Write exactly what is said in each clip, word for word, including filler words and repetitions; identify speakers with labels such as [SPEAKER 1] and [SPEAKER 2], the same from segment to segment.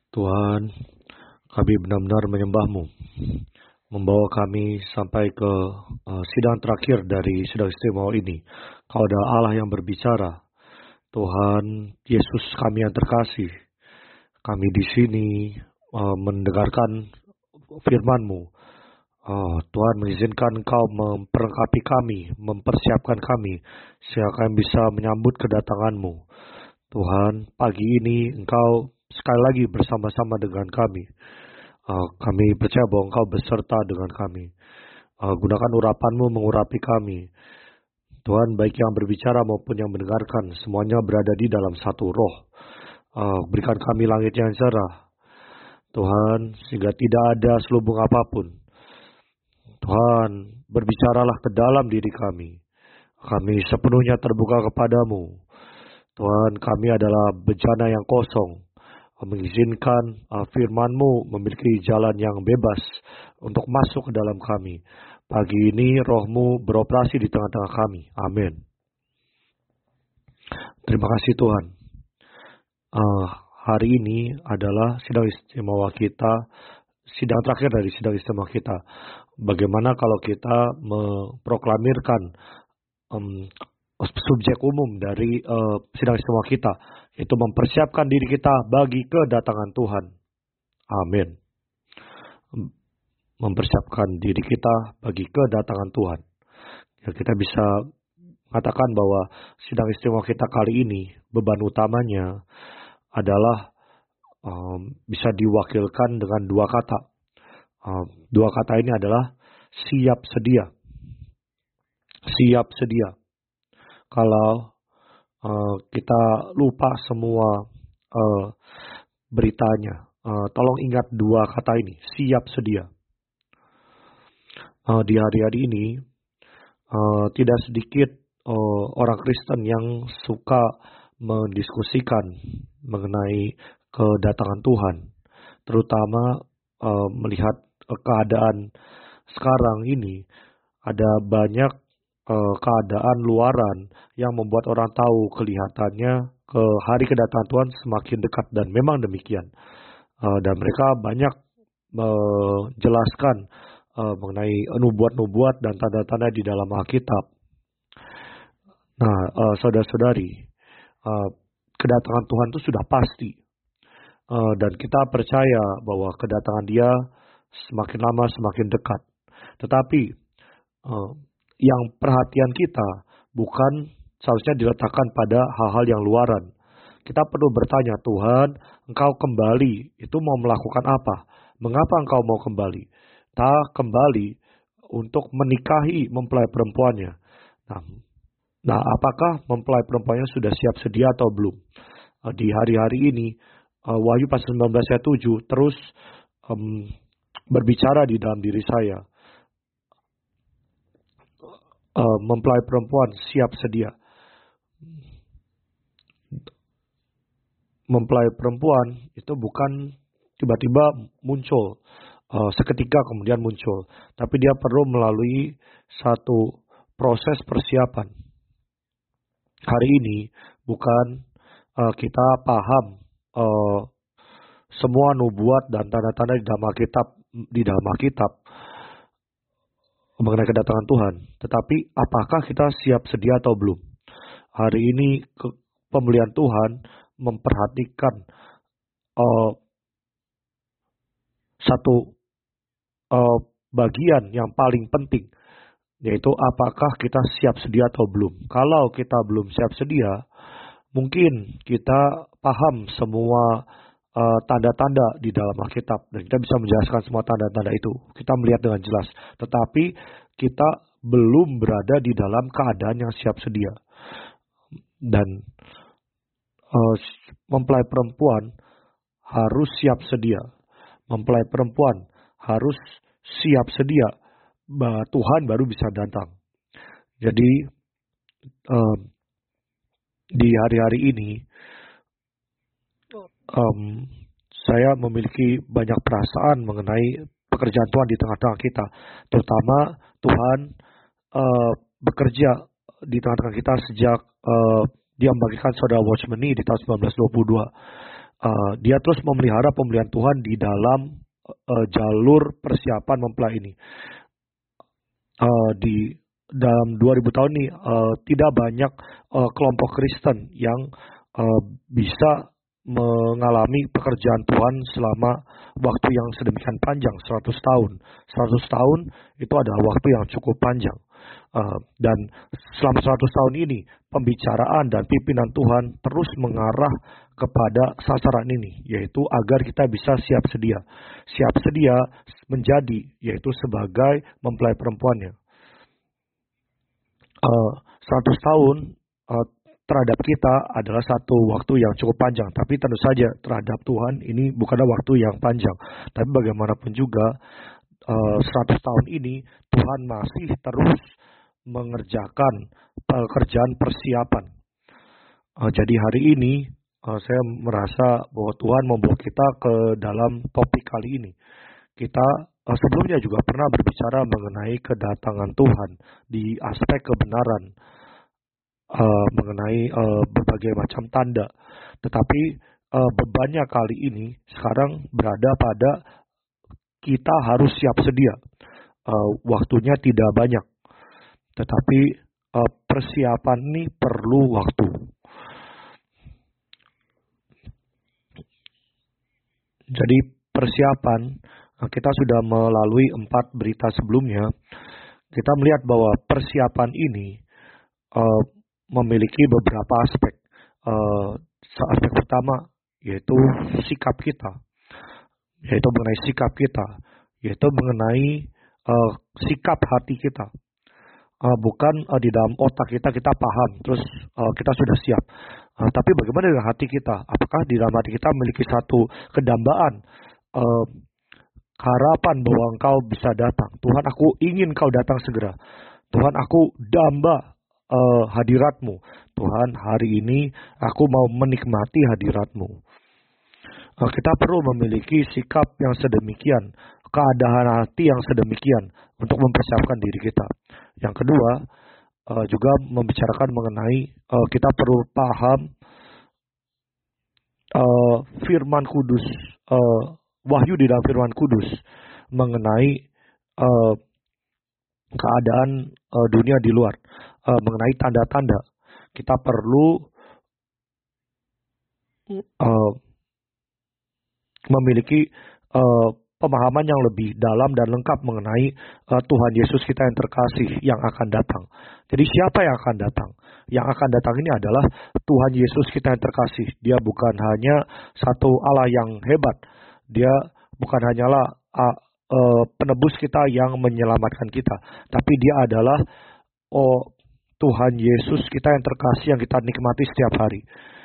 [SPEAKER 1] Tuhan, kami benar-benar menyembah-Mu, membawa kami sampai ke uh, sidang terakhir dari sidang istimewa ini. Kau adalah Allah yang berbicara. Tuhan Yesus kami yang terkasih, kami di sini uh, mendengarkan firman-Mu. Oh, Tuhan mengizinkan Engkau memperlengkapi kami, mempersiapkan kami, sehingga kami bisa menyambut kedatangan-Mu. Tuhan, pagi ini Engkau sekali lagi bersama-sama dengan kami. Uh, kami percaya bahwa Engkau beserta dengan kami. Uh, gunakan urapan-Mu mengurapi kami. Tuhan, baik yang berbicara maupun yang mendengarkan, semuanya berada di dalam satu roh. Uh, berikan kami langit yang cerah, Tuhan, sehingga tidak ada selubung apapun. Tuhan, berbicaralah ke dalam diri kami. Kami sepenuhnya terbuka kepadamu. Tuhan, kami adalah bejana yang kosong, mengizinkan uh, firman-Mu memiliki jalan yang bebas untuk masuk ke dalam kami. Pagi ini roh-Mu beroperasi di tengah-tengah kami. Amin. Terima kasih Tuhan. Uh, hari ini adalah sidang istimewa kita, sidang terakhir dari sidang istimewa kita. Bagaimana kalau kita memproklamirkan um, subjek umum dari uh, sidang istimewa kita, yaitu mempersiapkan diri kita bagi kedatangan Tuhan. Amin. Mempersiapkan diri kita bagi kedatangan Tuhan. Ya, kita bisa mengatakan bahwa sidang istimewa kita kali ini, beban utamanya adalah um, bisa diwakilkan dengan dua kata. Um, dua kata ini adalah siap sedia. Siap sedia. Kalau uh, kita lupa semua uh, beritanya, uh, tolong ingat dua kata ini, siap sedia. Uh, di hari-hari ini, uh, tidak sedikit uh, orang Kristen yang suka mendiskusikan mengenai kedatangan Tuhan, terutama uh, melihat uh, keadaan sekarang ini, ada banyak uh, keadaan luaran yang membuat orang tahu kelihatannya ke hari kedatangan Tuhan semakin dekat, dan memang demikian. Uh, dan mereka banyak menjelaskan uh, mengenai nubuat-nubuat dan tanda-tanda di dalam Alkitab. Nah, uh, saudara-saudari, uh, kedatangan Tuhan itu sudah pasti. Uh, dan kita percaya bahwa kedatangan Dia semakin lama semakin dekat. Tetapi uh, yang perhatian kita bukan seharusnya diletakkan pada hal-hal yang luaran. Kita perlu bertanya, Tuhan, Engkau kembali itu mau melakukan apa? Mengapa Engkau mau kembali? Tak kembali untuk menikahi mempelai perempuannya. Nah, nah apakah mempelai perempuannya sudah siap sedia atau belum? Uh, di hari-hari ini, uh, Wahyu pasal sembilan belas ayat tujuh terus um, berbicara di dalam diri saya. Uh, mempelai perempuan siap sedia. Mempelai perempuan itu bukan tiba-tiba muncul, uh, seketika kemudian muncul. Tapi dia perlu melalui satu proses persiapan. Hari ini bukan uh, kita paham uh, semua nubuat dan tanda-tanda di dalam Alkitab, di dalam Alkitab mengenai kedatangan Tuhan, tetapi apakah kita siap sedia atau belum? Hari ini ke, pembelian Tuhan memperhatikan uh, satu uh, bagian yang paling penting, yaitu apakah kita siap sedia atau belum. Kalau kita belum siap sedia, mungkin kita paham semua uh, tanda-tanda di dalam Alkitab, dan kita bisa menjelaskan semua tanda-tanda itu. Kita melihat dengan jelas, tetapi kita belum berada di dalam keadaan yang siap sedia. Dan uh, mempelai perempuan harus siap sedia. Mempelai perempuan harus siap sedia, bahwa Tuhan baru bisa datang. Jadi uh, di hari-hari ini um, saya memiliki banyak perasaan mengenai pekerjaan Tuhan di tengah-tengah kita, terutama Tuhan uh, bekerja di tengah-tengah kita sejak uh, Dia membagikan saudara Watchman Nee di tahun sembilan belas dua puluh dua. Uh, dia terus memelihara pemeliharaan Tuhan di dalam uh, jalur persiapan mempelai ini. Uh, di dalam dua ribu tahun ini uh, tidak banyak uh, kelompok Kristen yang uh, bisa mengalami pekerjaan Tuhan selama waktu yang sedemikian panjang, seratus tahun. seratus tahun itu adalah waktu yang cukup panjang. Uh, dan selama seratus tahun ini, pembicaraan dan pimpinan Tuhan terus mengarah kepada sasaran ini, yaitu agar kita bisa siap sedia. Siap sedia menjadi, yaitu sebagai mempelai perempuannya. Uh, seratus tahun uh, terhadap kita adalah satu waktu yang cukup panjang. Tapi tentu saja terhadap Tuhan ini bukanlah waktu yang panjang. Tapi bagaimanapun juga uh, seratus tahun ini Tuhan masih terus mengerjakan pekerjaan persiapan. Uh, jadi hari ini uh, saya merasa bahwa Tuhan membawa kita ke dalam topik kali ini. Kita uh, sebelumnya juga pernah berbicara mengenai kedatangan Tuhan di aspek kebenaran, uh, mengenai uh, berbagai macam tanda. Tetapi uh, bebannya kali ini sekarang berada pada kita harus siap sedia. Uh, waktunya tidak banyak. Tetapi uh, persiapan ini perlu waktu. Jadi persiapan, uh, kita sudah melalui empat berita sebelumnya. Kita melihat bahwa persiapan ini uh, memiliki beberapa aspek. Uh, aspek pertama yaitu sikap kita. Yaitu mengenai sikap kita. Yaitu mengenai uh, sikap hati kita. Uh, bukan uh, di dalam otak kita kita paham terus uh, kita sudah siap, uh, tapi bagaimana dengan hati kita? Apakah di dalam hati kita memiliki satu kedambaan, uh, harapan bahwa Engkau bisa datang? Tuhan, aku ingin Kau datang segera. Tuhan, aku damba uh, hadirat-Mu. Tuhan, hari ini aku mau menikmati hadirat-Mu. Uh, kita perlu memiliki sikap yang sedemikian, keadaan hati yang sedemikian untuk mempersiapkan diri kita. Yang kedua, uh, juga membicarakan mengenai uh, kita perlu paham uh, firman kudus, uh, wahyu di dalam firman kudus mengenai uh, keadaan uh, dunia di luar, uh, mengenai tanda-tanda. Kita perlu uh, memiliki uh, pemahaman yang lebih dalam dan lengkap mengenai uh, Tuhan Yesus kita yang terkasih yang akan datang. Jadi siapa yang akan datang? Yang akan datang ini adalah Tuhan Yesus kita yang terkasih. Dia bukan hanya satu Allah yang hebat. Dia bukan hanyalah uh, uh, penebus kita yang menyelamatkan kita. Tapi dia adalah oh, Tuhan Yesus kita yang terkasih yang kita nikmati setiap hari.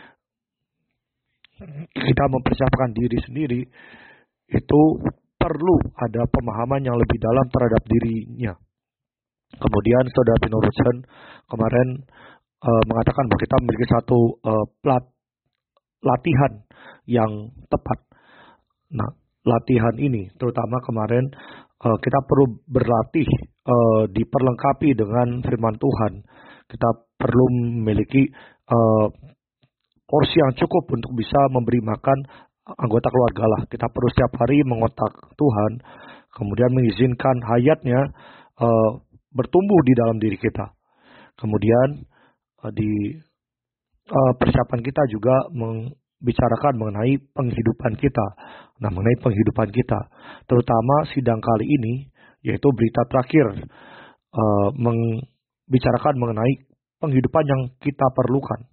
[SPEAKER 1] Kita mempersiapkan diri sendiri itu perlu ada pemahaman yang lebih dalam terhadap dirinya. Kemudian Saudara Pino Robertson kemarin uh, mengatakan bahwa kita memiliki satu uh, plat, latihan yang tepat. Nah, latihan ini terutama kemarin uh, kita perlu berlatih uh, diperlengkapi dengan firman Tuhan. Kita perlu memiliki uh, porsi yang cukup untuk bisa memberi makan anggota keluarga Allah. Kita perlu setiap hari mengotak Tuhan, kemudian mengizinkan hayatnya uh, bertumbuh di dalam diri kita. Kemudian uh, di uh, persiapan kita juga membicarakan mengenai penghidupan kita. Nah, mengenai penghidupan kita, terutama sidang kali ini, yaitu berita terakhir, uh, membicarakan mengenai penghidupan yang kita perlukan.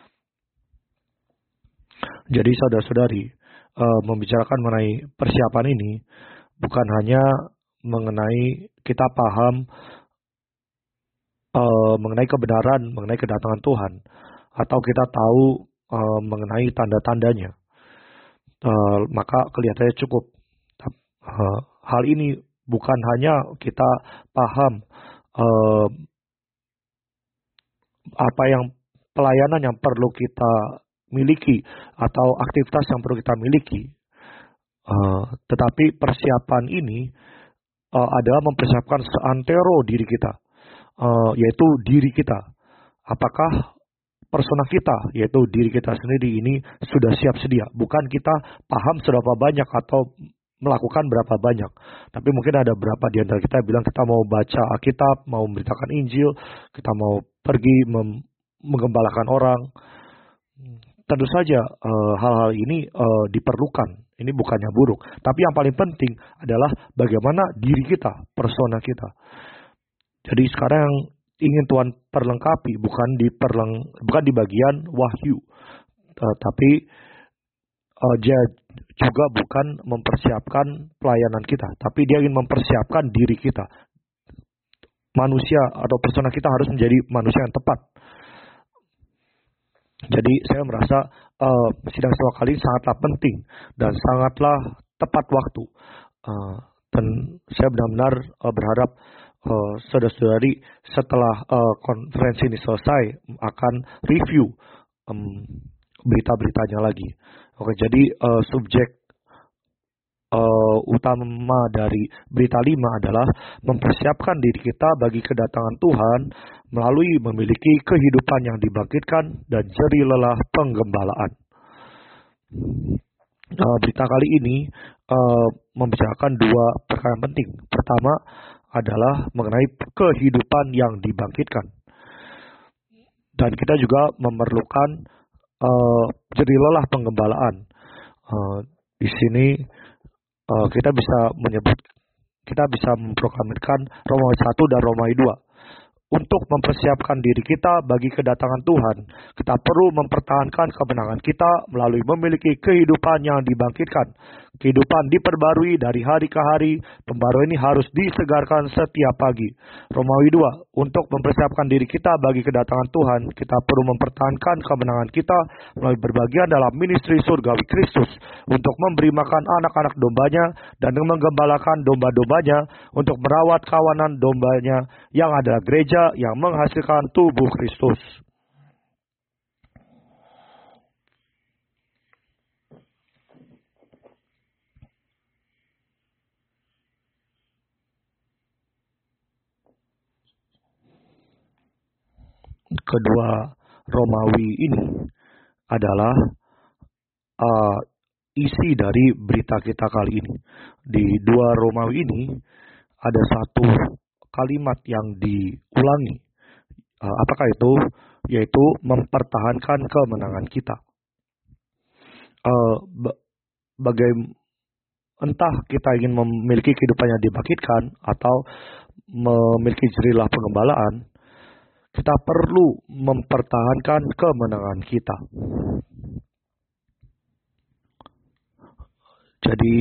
[SPEAKER 1] Jadi saudara-saudari, uh, membicarakan mengenai persiapan ini bukan hanya mengenai kita paham uh, mengenai kebenaran, mengenai kedatangan Tuhan, atau kita tahu uh, mengenai tanda-tandanya. Uh, maka kelihatannya cukup. Uh, hal ini bukan hanya kita paham uh, apa yang pelayanan yang perlu kita miliki atau aktivitas yang perlu kita miliki, uh, tetapi persiapan ini uh, adalah mempersiapkan seantero diri kita, uh, yaitu diri kita. Apakah persona kita, yaitu diri kita sendiri ini sudah siap sedia. Bukan kita paham seberapa banyak atau melakukan berapa banyak. Tapi mungkin ada berapa di antara kita bilang kita mau baca Alkitab, mau memberitakan Injil, kita mau pergi mem- menggembalakan orang. Tentu saja uh, hal-hal ini uh, diperlukan. Ini bukannya buruk. Tapi yang paling penting adalah bagaimana diri kita, persona kita. Jadi sekarang yang ingin Tuhan perlengkapi bukan di perleng, bukan di bagian wahyu, uh, tapi uh, dia juga bukan mempersiapkan pelayanan kita, tapi dia ingin mempersiapkan diri kita. Manusia atau persona kita harus menjadi manusia yang tepat. Jadi saya merasa uh, sidang istimewa kali ini sangatlah penting dan sangatlah tepat waktu. Uh, dan saya benar-benar uh, berharap uh, saudara-saudari setelah uh, konferensi ini selesai akan review um, berita-beritanya lagi. Oke, jadi uh, subjek uh, utama dari berita lima adalah mempersiapkan diri kita bagi kedatangan Tuhan melalui memiliki kehidupan yang dibangkitkan dan jerih lelah penggembalaan. Uh, berita kali ini uh, membicarakan dua perkara yang penting. Pertama adalah mengenai kehidupan yang dibangkitkan. Dan kita juga memerlukan uh, jerih lelah penggembalaan. Uh, di sini uh, kita bisa menyebut, kita bisa memproklamirkan Romawi satu dan Romawi dua. Untuk mempersiapkan diri kita bagi kedatangan Tuhan, kita perlu mempertahankan kemenangan kita melalui memiliki kehidupan yang dibangkitkan. Kehidupan diperbarui dari hari ke hari, pembaruan ini harus disegarkan setiap pagi. Romawi dua, untuk mempersiapkan diri kita bagi kedatangan Tuhan, kita perlu mempertahankan kemenangan kita melalui berbagian dalam ministry surgawi Kristus, untuk memberi makan anak-anak dombanya dan menggembalakan domba-dombanya, untuk merawat kawanan dombanya yang adalah gereja yang menghasilkan tubuh Kristus. Kedua Romawi ini adalah uh, isi dari berita kita kali ini. Di dua Romawi ini ada satu kalimat yang diulangi. Uh, apakah itu? Yaitu mempertahankan kemenangan kita. Uh, bagai, entah kita ingin memiliki kehidupan yang dibangkitkan atau memiliki jerilah penggembalaan, kita perlu mempertahankan kemenangan kita. Jadi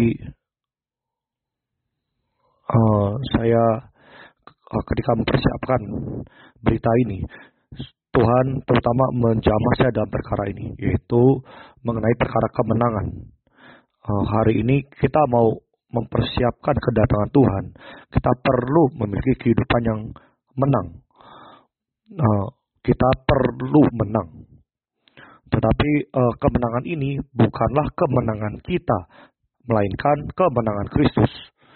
[SPEAKER 1] uh, saya uh, ketika mempersiapkan berita ini, Tuhan terutama menjamah saya dalam perkara ini, yaitu mengenai perkara kemenangan. Uh, hari ini kita mau mempersiapkan kedatangan Tuhan, kita perlu memiliki kehidupan yang menang. Uh, kita perlu menang. Tetapi uh, kemenangan ini bukanlah kemenangan kita, melainkan kemenangan Kristus.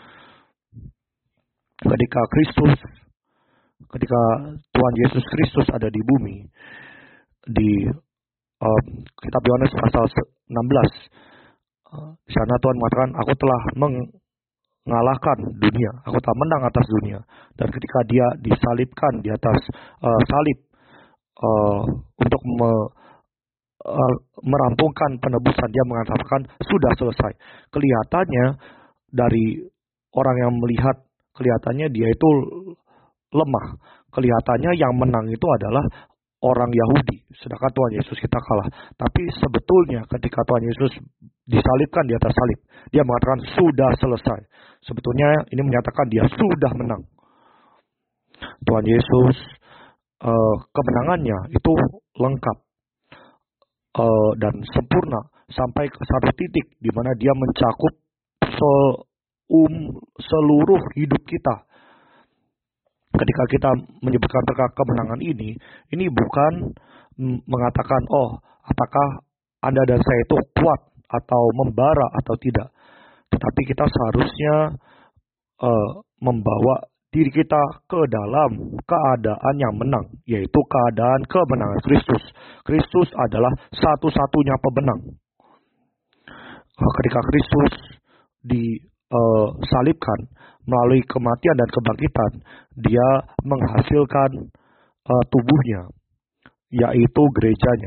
[SPEAKER 1] Ketika Kristus, ketika Tuhan Yesus Kristus ada di bumi, di uh, kitab Yohanes pasal enam belas, uh, di sana Tuhan mengatakan, aku telah mengalahkan dunia, aku telah menang atas dunia. Dan ketika dia disalibkan di atas uh, salib uh, untuk me, uh, merampungkan penebusan, dia mengatakan sudah selesai. Kelihatannya dari orang yang melihat, kelihatannya dia itu lemah. Kelihatannya yang menang itu adalah orang Yahudi, sedangkan Tuhan Yesus kita kalah. Tapi sebetulnya ketika Tuhan Yesus disalibkan di atas salib, dia mengatakan sudah selesai. Sebetulnya ini menyatakan dia sudah menang. Tuhan Yesus, uh, kemenangannya itu lengkap uh, dan sempurna sampai ke satu titik di mana dia mencakup se- um, seluruh hidup kita. Ketika kita menyebutkan perkara kemenangan ini, ini bukan mengatakan, oh, apakah Anda dan saya itu kuat atau membara atau tidak. Tetapi kita seharusnya uh, membawa diri kita ke dalam keadaan yang menang, yaitu keadaan kemenangan Kristus. Kristus adalah satu-satunya pemenang. Ketika Kristus disalibkan melalui kematian dan kebangkitan, dia menghasilkan uh, tubuhnya, yaitu gerejanya.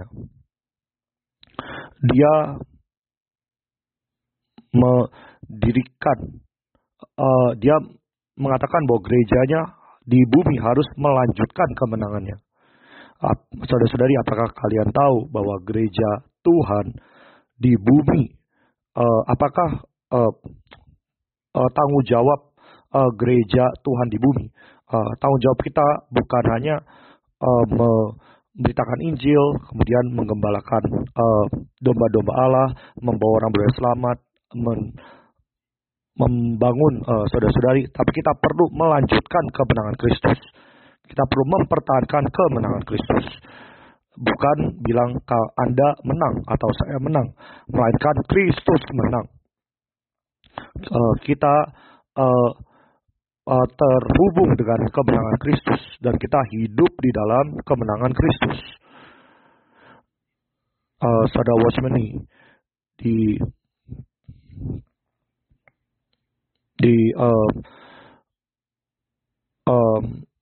[SPEAKER 1] Dia mendirikan, uh, dia mengatakan bahwa gerejanya di bumi harus melanjutkan kemenangannya. Uh, Saudara-saudari, apakah kalian tahu bahwa gereja Tuhan di bumi, uh, apakah uh, uh, tanggung jawab uh, gereja Tuhan di bumi? Uh, tanggung jawab kita bukan hanya uh, memberitakan Injil, kemudian menggembalakan uh, domba-domba Allah, membawa orang berdoa selamat, men, membangun uh, saudara-saudari, tapi kita perlu melanjutkan kemenangan Kristus. Kita perlu mempertahankan kemenangan Kristus. Bukan bilang kalau Anda menang atau saya menang, melainkan Kristus menang. Uh, kita uh, uh, terhubung dengan kemenangan Kristus dan kita hidup di dalam kemenangan Kristus. Uh, Saudara Watchman, di di uh, um,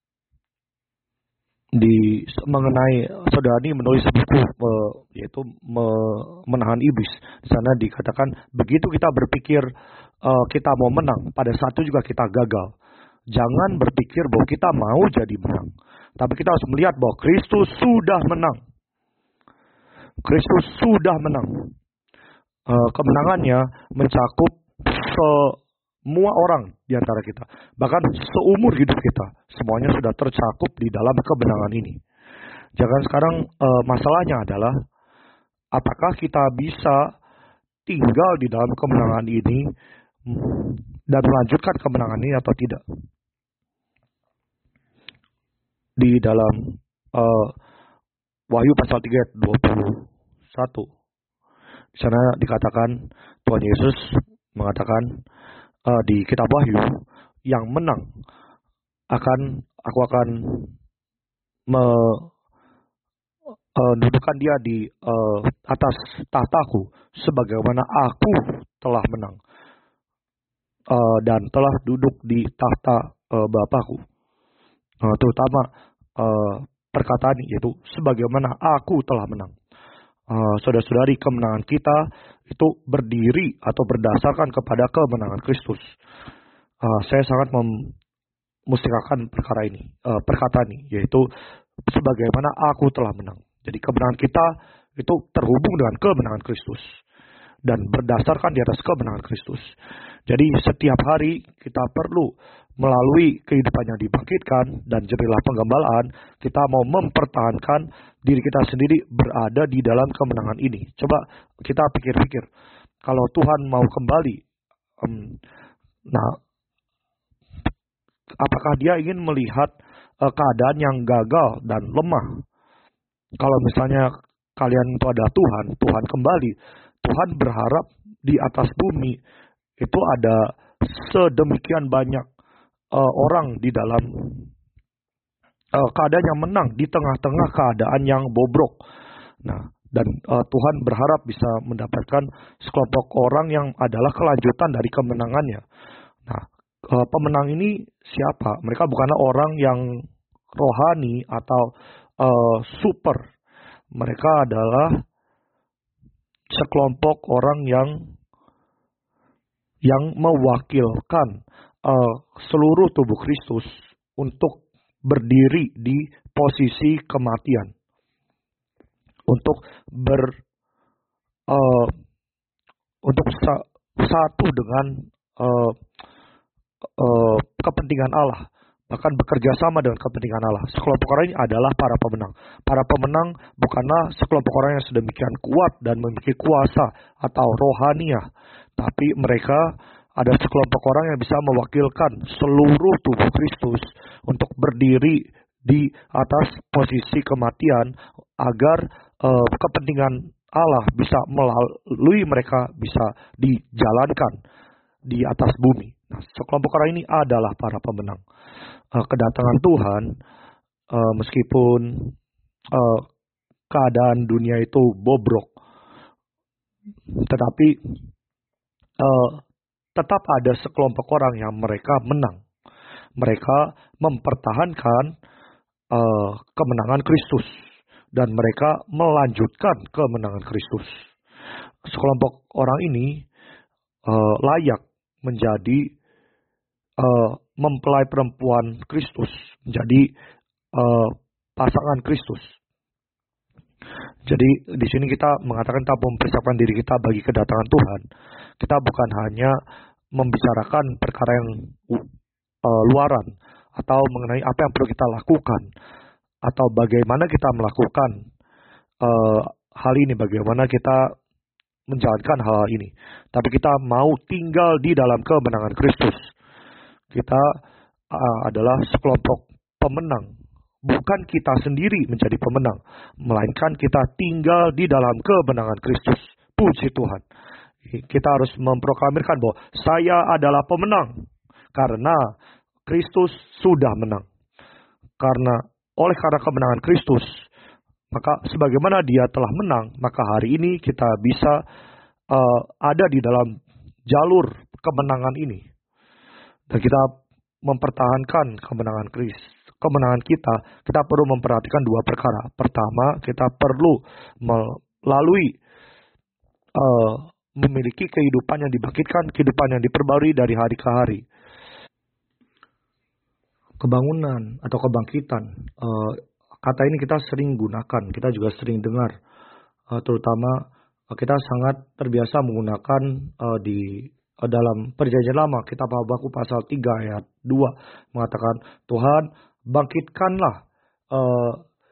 [SPEAKER 1] di mengenai saudara ini menulis buku uh, yaitu me, menahan iblis. Di sana dikatakan begitu kita berpikir uh, kita mau menang, pada saat itu juga kita gagal. Jangan berpikir bahwa kita mau jadi menang, tapi kita harus melihat bahwa Kristus sudah menang. Kristus sudah menang. Uh, kemenangannya mencakup semua orang di antara kita. Bahkan seumur hidup kita, semuanya sudah tercakup di dalam kemenangan ini. Jangan sekarang uh, masalahnya adalah apakah kita bisa tinggal di dalam kemenangan ini dan melanjutkan kemenangan ini atau tidak. Di dalam uh, Wahyu pasal tiga ayat dua puluh satu, di sana dikatakan Tuhan Yesus mengatakan uh, di kitab Wahyu, yang menang akan aku akan mendudukan dia di uh, atas tahtaku, sebagaimana aku telah menang uh, dan telah duduk di tahta uh, Bapakku. Uh, terutama uh, perkataan yaitu sebagaimana aku telah menang. Uh, saudara-saudari, kemenangan kita itu berdiri atau berdasarkan kepada kemenangan Kristus. Uh, saya sangat memusikakan perkara ini, uh, perkataan ini, yaitu sebagaimana aku telah menang. Jadi kemenangan kita itu terhubung dengan kemenangan Kristus dan berdasarkan di atas kemenangan Kristus. Jadi setiap hari kita perlu melalui kehidupan yang dibangkitkan dan jerilah penggembalaan, kita mau mempertahankan diri kita sendiri berada di dalam kemenangan ini. Coba kita pikir-pikir, kalau Tuhan mau kembali, um, nah, apakah dia ingin melihat uh, keadaan yang gagal dan lemah? Kalau misalnya kalian itu adalah Tuhan, Tuhan kembali, Tuhan berharap di atas bumi itu ada sedemikian banyak uh, orang di dalam uh, keadaan yang menang di tengah-tengah keadaan yang bobrok. Nah, dan uh, Tuhan berharap bisa mendapatkan sekelompok orang yang adalah kelanjutan dari kemenangannya. Nah, uh, pemenang ini siapa? Mereka bukanlah orang yang rohani atau uh, super. Mereka adalah sekelompok orang yang yang mewakilkan uh, seluruh tubuh Kristus untuk berdiri di posisi kematian, untuk ber uh, untuk sa- satu dengan uh, uh, kepentingan Allah, bahkan bekerja sama dengan kepentingan Allah. Sekelompok orang ini adalah para pemenang. Para pemenang bukanlah sekelompok orang yang sedemikian kuat dan memiliki kuasa atau rohaniah, tapi mereka ada sekelompok orang yang bisa mewakilkan seluruh tubuh Kristus untuk berdiri di atas posisi kematian agar uh, kepentingan Allah bisa melalui mereka bisa dijalankan di atas bumi. Nah, sekelompok orang ini adalah para pemenang. Uh, kedatangan Tuhan, uh, meskipun uh, keadaan dunia itu bobrok, tetapi uh, tetap ada sekelompok orang yang mereka menang. Mereka mempertahankan uh, kemenangan Kristus dan mereka melanjutkan kemenangan Kristus. Sekelompok orang ini uh, layak menjadi uh, mempelai perempuan Kristus, menjadi uh, pasangan Kristus. Jadi di sini kita mengatakan kita mempersiapkan diri kita bagi kedatangan Tuhan. Kita bukan hanya membicarakan perkara yang uh, luaran atau mengenai apa yang perlu kita lakukan atau bagaimana kita melakukan uh, hal ini, bagaimana kita menjalankan hal ini. Tapi kita mau tinggal di dalam kemenangan Kristus. Kita uh, adalah sekelompok pemenang. Bukan kita sendiri menjadi pemenang, melainkan kita tinggal di dalam kemenangan Kristus. Puji Tuhan. Kita harus memproklamirkan bahwa saya adalah pemenang karena Kristus sudah menang. Karena oleh karena kemenangan Kristus, maka sebagaimana Dia telah menang, maka hari ini kita bisa uh, ada di dalam jalur kemenangan ini. Dan kita mempertahankan kemenangan Kristus. Kemenangan kita, kita perlu memperhatikan dua perkara. Pertama, kita perlu melalui uh, memiliki kehidupan yang dibangkitkan, kehidupan yang diperbarui dari hari ke hari. Kebangunan atau kebangkitan, uh, kata ini kita sering gunakan, kita juga sering dengar. Uh, terutama uh, kita sangat terbiasa menggunakan uh, di uh, dalam Perjanjian Lama. Kitab Habakuk pasal tiga ayat dua mengatakan, Tuhan, bangkitkanlah uh,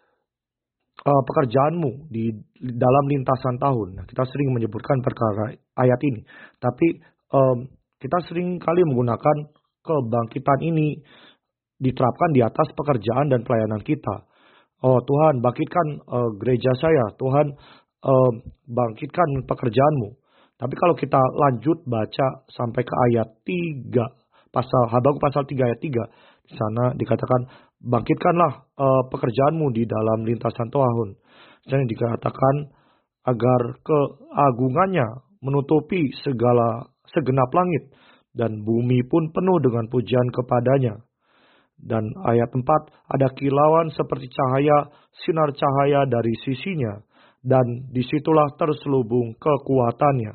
[SPEAKER 1] uh, pekerjaanmu di, di dalam lintasan tahun. Nah, kita sering menyebutkan perkara ayat ini. Tapi um, kita sering kali menggunakan kebangkitan ini diterapkan di atas pekerjaan dan pelayanan kita. Oh Tuhan, bangkitkan uh, gereja saya. Tuhan, uh, bangkitkan pekerjaanmu. Tapi kalau kita lanjut baca sampai ke ayat tiga, pasal Habakuk pasal tiga ayat tiga, di sana dikatakan, bangkitkanlah uh, pekerjaanmu di dalam lintasan tahun. Dan dikatakan agar keagungannya menutupi segala segenap langit dan bumi pun penuh dengan pujian kepadanya. Dan ayat empat, ada kilauan seperti cahaya, sinar cahaya dari sisinya, dan disitulah terselubung kekuatannya.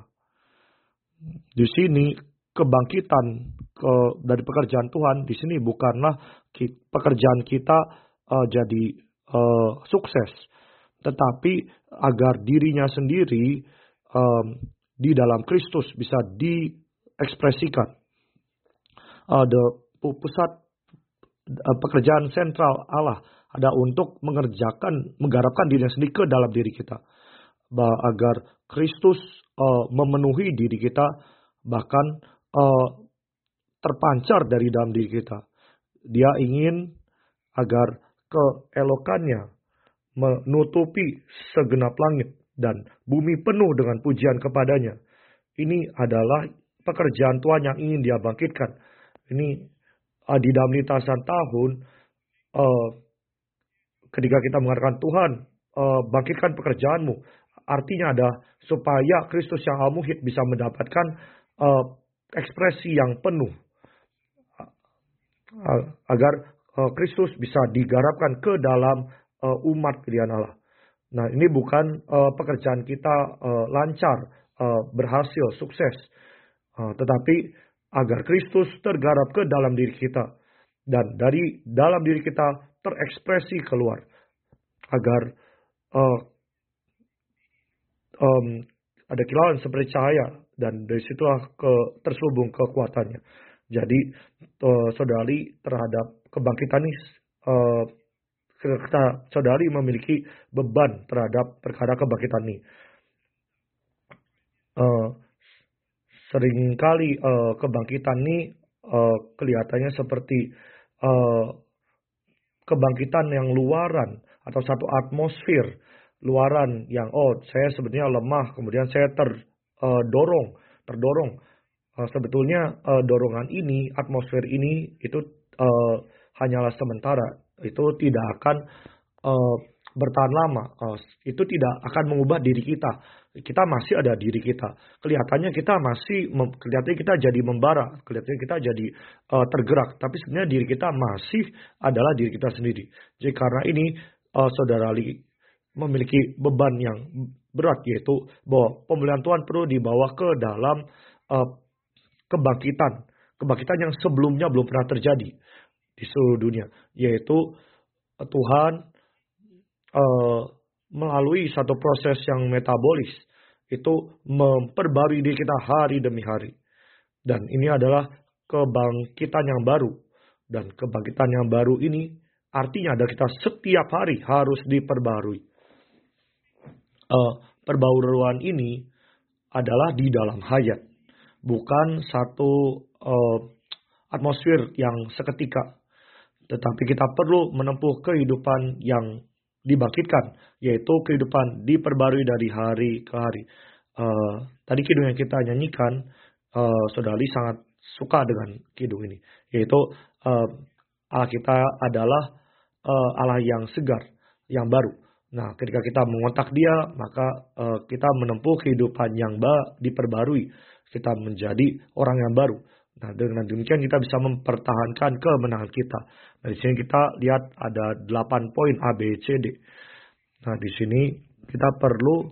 [SPEAKER 1] Di sini kebangkitan ke, dari pekerjaan Tuhan di sini bukanlah ki, pekerjaan kita uh, jadi uh, sukses, tetapi agar dirinya sendiri um, di dalam Kristus bisa diekspresikan. Uh, the pusat uh, pekerjaan sentral Allah ada untuk mengerjakan, menggarapkan dirinya sendiri ke dalam diri kita, bah, agar Kristus uh, memenuhi diri kita, bahkan uh, terpancar dari dalam diri kita. Dia ingin agar keelokannya menutupi segenap langit dan bumi penuh dengan pujian kepadanya. Ini adalah pekerjaan Tuhan yang ingin Dia bangkitkan. Ini uh, di dalam lintasan tahun, uh, ketika kita mengatakan Tuhan, uh, bangkitkan pekerjaanmu, artinya ada supaya Kristus yang al-muhid bisa mendapatkan uh, ekspresi yang penuh, agar uh, Kristus bisa digarapkan ke dalam uh, umat pilihan Allah. Nah, ini bukan uh, pekerjaan kita uh, lancar, uh, berhasil, sukses, uh, tetapi agar Kristus tergarap ke dalam diri kita dan dari dalam diri kita terekspresi keluar, agar uh, um, ada kilauan seperti cahaya dan dari situlah ke, terselubung kekuatannya. Jadi uh, saudari terhadap kebangkitan ini, uh, kita saudari memiliki beban terhadap perkara kebangkitan ini. Uh, seringkali uh, kebangkitan ini uh, kelihatannya seperti uh, kebangkitan yang luaran atau satu atmosfer luaran yang oh saya sebenarnya lemah, kemudian saya terdorong, terdorong Uh, sebetulnya uh, dorongan ini, atmosfer ini itu uh, hanyalah sementara. Itu tidak akan uh, bertahan lama. Uh, itu tidak akan mengubah diri kita. Kita masih ada diri kita. Kelihatannya kita masih, mem- kelihatannya kita jadi membara, kelihatannya kita jadi uh, tergerak. Tapi sebenarnya diri kita masih adalah diri kita sendiri. Jadi karena ini, uh, saudara Ali memiliki beban yang berat, yaitu bahwa pemulihan Tuhan perlu dibawa ke dalam uh, kebangkitan. Kebangkitan yang sebelumnya belum pernah terjadi di seluruh dunia. Yaitu uh, Tuhan uh, melalui satu proses yang metabolis. Itu memperbarui diri kita hari demi hari. Dan ini adalah kebangkitan yang baru. Dan kebangkitan yang baru ini artinya adalah kita setiap hari harus diperbarui. Uh, perbaruan ini adalah di dalam hayat, bukan satu uh, atmosfer yang seketika, tetapi kita perlu menempuh kehidupan yang dibangkitkan, yaitu kehidupan diperbarui dari hari ke hari. Uh, tadi kidung yang kita nyanyikan, uh, Saudara Ali sangat suka dengan kidung ini, yaitu uh, Allah kita adalah uh, Allah yang segar, yang baru. Nah, ketika kita mengontak dia, maka uh, kita menempuh kehidupan yang ba- diperbarui. Kita menjadi orang yang baru. Nah, dengan demikian kita bisa mempertahankan kemenangan kita. Nah, di sini kita lihat ada delapan poin A, B, C, D. Nah, di sini kita perlu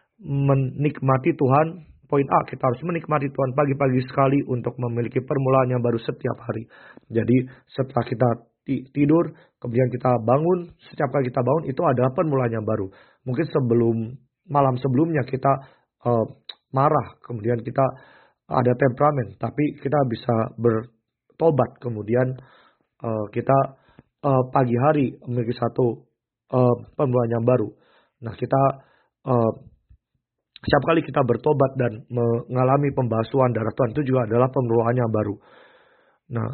[SPEAKER 1] menikmati Tuhan. Poin A, kita harus menikmati Tuhan pagi-pagi sekali untuk memiliki permulaan yang baru setiap hari. Jadi, setelah kita tidur, kemudian kita bangun, setiap kali kita bangun itu adalah permulaan yang baru. Mungkin sebelum malam sebelumnya kita uh, marah, kemudian kita ada temperamen, tapi kita bisa bertobat, kemudian uh, kita uh, pagi hari memiliki satu uh, permulaan yang baru. Nah, kita uh, setiap kali kita bertobat dan mengalami pembasuhan darah Tuhan, itu juga adalah permulaan yang baru. Nah,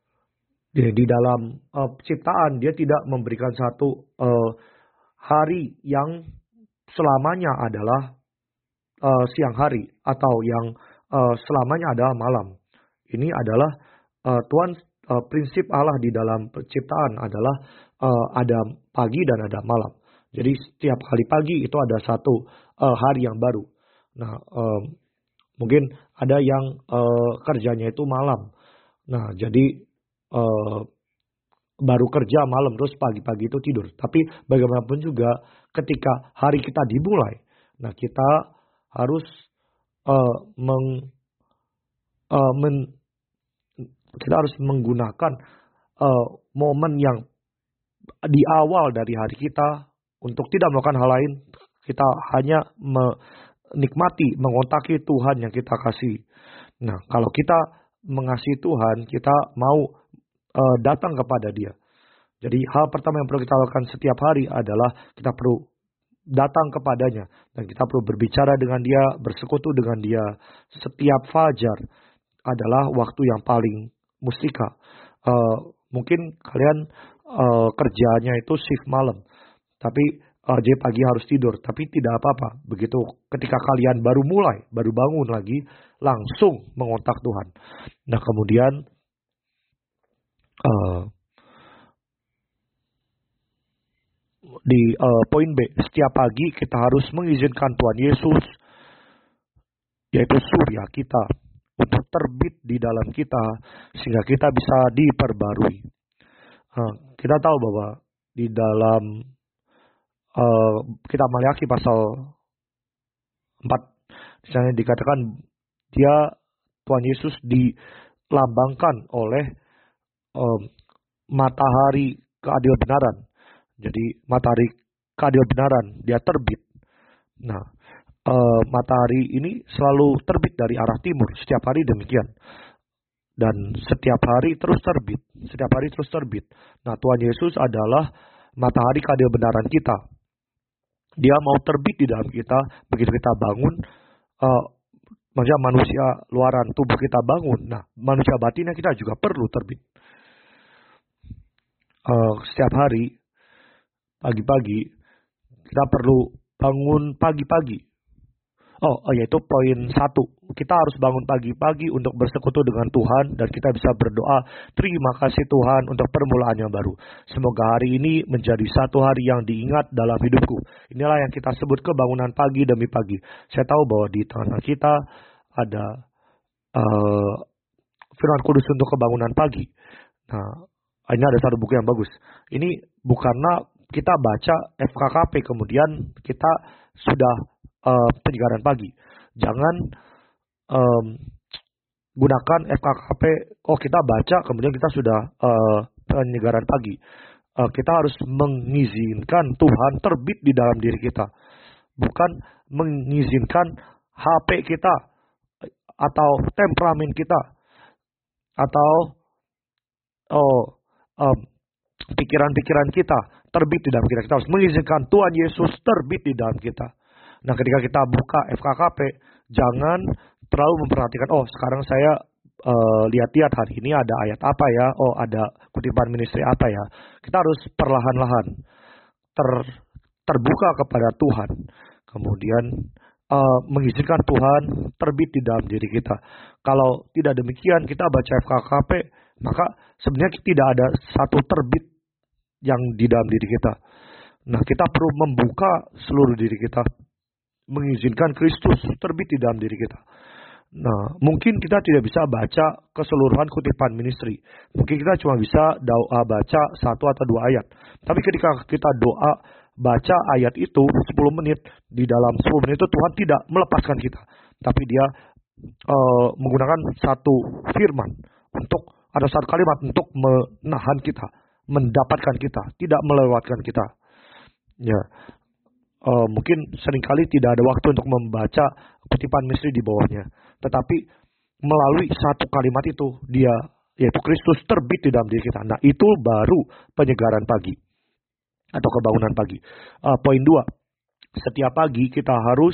[SPEAKER 1] Di, di dalam uh, ciptaan dia tidak memberikan satu uh, hari yang selamanya adalah uh, siang hari atau yang uh, selamanya adalah malam. Ini adalah uh, Tuhan uh, prinsip Allah di dalam penciptaan adalah uh, ada pagi dan ada malam. Jadi setiap kali pagi itu ada satu uh, hari yang baru. Nah, uh, mungkin ada yang uh, kerjanya itu malam. Nah, jadi Uh, baru kerja malam terus pagi-pagi itu tidur. Tapi bagaimanapun juga ketika hari kita dimulai, nah kita harus uh, meng, uh, men, kita harus menggunakan uh, momen yang di awal dari hari kita untuk tidak melakukan hal lain. Kita hanya menikmati, mengontaki Tuhan yang kita kasih. Nah, kalau kita mengasihi Tuhan, kita mau Uh, datang kepada dia. Jadi hal pertama yang perlu kita lakukan setiap hari adalah kita perlu datang kepadanya. Dan kita perlu berbicara dengan dia, bersekutu dengan dia. Setiap fajar adalah waktu yang paling mustika. Uh, mungkin kalian uh, kerjanya itu shift malam. Tapi uh, jadi pagi harus tidur. Tapi tidak apa-apa. Begitu ketika kalian baru mulai, baru bangun lagi, langsung mengontak Tuhan. Nah, kemudian Uh, di uh, poin B, setiap pagi kita harus mengizinkan Tuhan Yesus, yaitu surya kita, untuk terbit di dalam kita, sehingga kita bisa diperbarui. Uh, kita tahu bahwa di dalam uh, kitab Maliaki pasal empat, misalnya dikatakan dia, Tuhan Yesus dilambangkan oleh Um, matahari keadil benaran. Jadi matahari keadil benaran dia terbit. Nah, uh, matahari ini selalu terbit dari arah timur setiap hari demikian. Dan setiap hari terus terbit, setiap hari terus terbit. Nah, Tuhan Yesus adalah matahari keadil benaran kita. Dia mau terbit di dalam kita begitu kita bangun. Uh, maksudnya manusia luaran tubuh kita bangun. Nah, manusia batinnya kita juga perlu terbit. Uh, setiap hari pagi-pagi kita perlu bangun pagi-pagi. Oh, oh, yaitu poin satu. Kita harus bangun pagi-pagi untuk bersekutu dengan Tuhan dan kita bisa berdoa, terima kasih Tuhan untuk permulaan yang baru. Semoga hari ini menjadi satu hari yang diingat dalam hidupku. Inilah yang kita sebut kebangunan pagi demi pagi. Saya tahu bahwa di tengah kita ada uh, firman kudus untuk kebangunan pagi. Nah, ini ada satu buku yang bagus. Ini bukanlah kita baca F K K P kemudian kita sudah Uh, penyegaran pagi. Jangan um, gunakan F K K P, oh kita baca kemudian kita sudah uh, penyegaran pagi. Uh, kita harus mengizinkan Tuhan terbit di dalam diri kita. Bukan mengizinkan H P kita atau temperamen kita atau oh, um, pikiran-pikiran kita terbit di dalam kita. Kita harus mengizinkan Tuhan Yesus terbit di dalam kita. Nah, ketika kita buka F K K P, jangan terlalu memperhatikan, oh sekarang saya uh, lihat-lihat hari ini ada ayat apa ya, oh ada kutipan ministry apa ya. Kita harus perlahan-lahan ter, terbuka kepada Tuhan. Kemudian uh, mengizinkan Tuhan terbit di dalam diri kita. Kalau tidak demikian, kita baca F K K P, maka sebenarnya tidak ada satu terbit yang di dalam diri kita. Nah, kita perlu membuka seluruh diri kita, mengizinkan Kristus terbit di dalam diri kita. Nah, mungkin kita tidak bisa baca keseluruhan kutipan ministry. Mungkin kita cuma bisa doa baca satu atau dua ayat. Tapi ketika kita doa baca ayat itu sepuluh menit, di dalam sepuluh menit itu Tuhan tidak melepaskan kita. Tapi dia uh, menggunakan satu firman untuk, ada satu kalimat untuk menahan kita, mendapatkan kita, tidak melewatkan kita. Ya. Uh, mungkin seringkali tidak ada waktu untuk membaca kutipan misteri di bawahnya. Tetapi melalui satu kalimat itu, dia, yaitu Kristus terbit di dalam diri kita. Nah, itu baru penyegaran pagi atau kebangunan pagi. Uh, poin dua, setiap pagi kita harus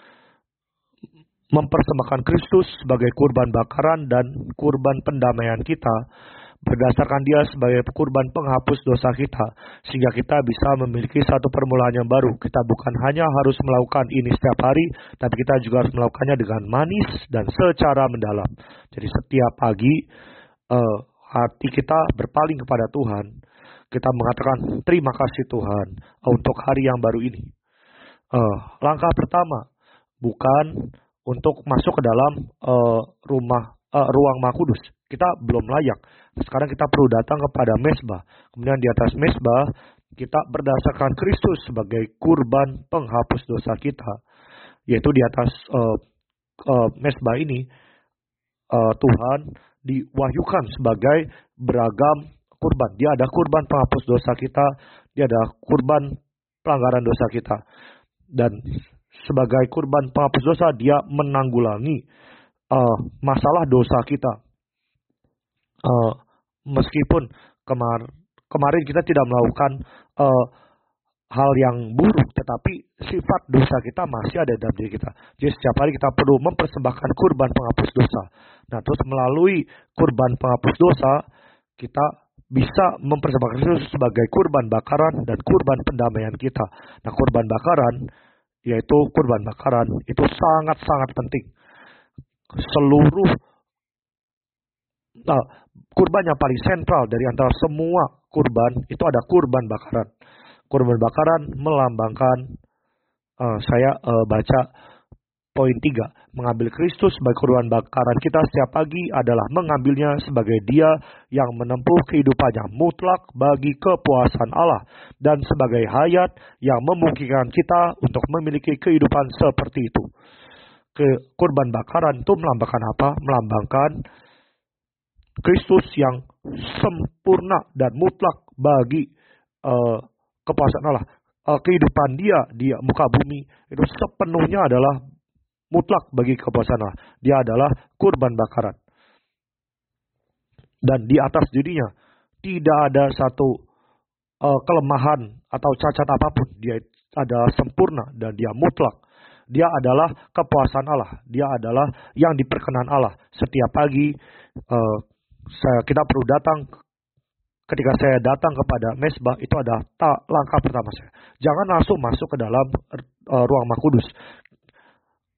[SPEAKER 1] mempersembahkan Kristus sebagai kurban bakaran dan kurban pendamaian kita, berdasarkan dia sebagai kurban penghapus dosa kita, sehingga kita bisa memiliki satu permulaan yang baru. Kita bukan hanya harus melakukan ini setiap hari, tapi kita juga harus melakukannya dengan manis dan secara mendalam. Jadi setiap pagi uh, hati kita berpaling kepada Tuhan. Kita mengatakan terima kasih Tuhan untuk hari yang baru ini. Uh, langkah pertama bukan untuk masuk ke dalam uh, rumah uh, ruang Maha Kudus. Kita belum layak. Sekarang kita perlu datang kepada mezbah. Kemudian di atas mezbah kita berdasarkan Kristus sebagai kurban penghapus dosa kita. Yaitu di atas uh, uh, mezbah ini uh, Tuhan diwahyukan sebagai beragam kurban. Dia ada kurban penghapus dosa kita, dia ada kurban pelanggaran dosa kita. Dan sebagai kurban penghapus dosa, dia menanggulangi uh, masalah dosa kita. Uh, meskipun kemar kemarin kita tidak melakukan uh, hal yang buruk, tetapi sifat dosa kita masih ada dalam diri kita. Jadi setiap hari kita perlu mempersembahkan kurban penghapus dosa. Nah, terus melalui kurban penghapus dosa, kita bisa mempersembahkan Kristus sebagai kurban bakaran dan kurban pendamaian kita. Nah, kurban bakaran, yaitu kurban bakaran, itu sangat-sangat penting. Seluruh Nah, kurban yang paling sentral dari antara semua kurban itu ada kurban bakaran. Kurban bakaran melambangkan, uh, saya uh, baca poin tiga, mengambil Kristus sebagai kurban bakaran kita setiap pagi adalah mengambilnya sebagai dia yang menempuh kehidupannya mutlak bagi kepuasan Allah dan sebagai hayat yang memungkinkan kita untuk memiliki kehidupan seperti itu. Ke kurban bakaran itu melambangkan apa? Melambangkan Kristus yang sempurna dan mutlak bagi uh, kepuasan Allah. Uh, kehidupan dia di muka bumi itu sepenuhnya adalah mutlak bagi kepuasan Allah. Dia adalah kurban bakaran. Dan di atas dirinya tidak ada satu uh, kelemahan atau cacat apapun. Dia adalah sempurna dan dia mutlak. Dia adalah kepuasan Allah. Dia adalah yang diperkenan Allah. Setiap pagi uh, Saya, kita perlu datang, ketika saya datang kepada mezbah, itu adalah ta, langkah pertama saya. Jangan langsung masuk ke dalam uh, ruang Maha Kudus.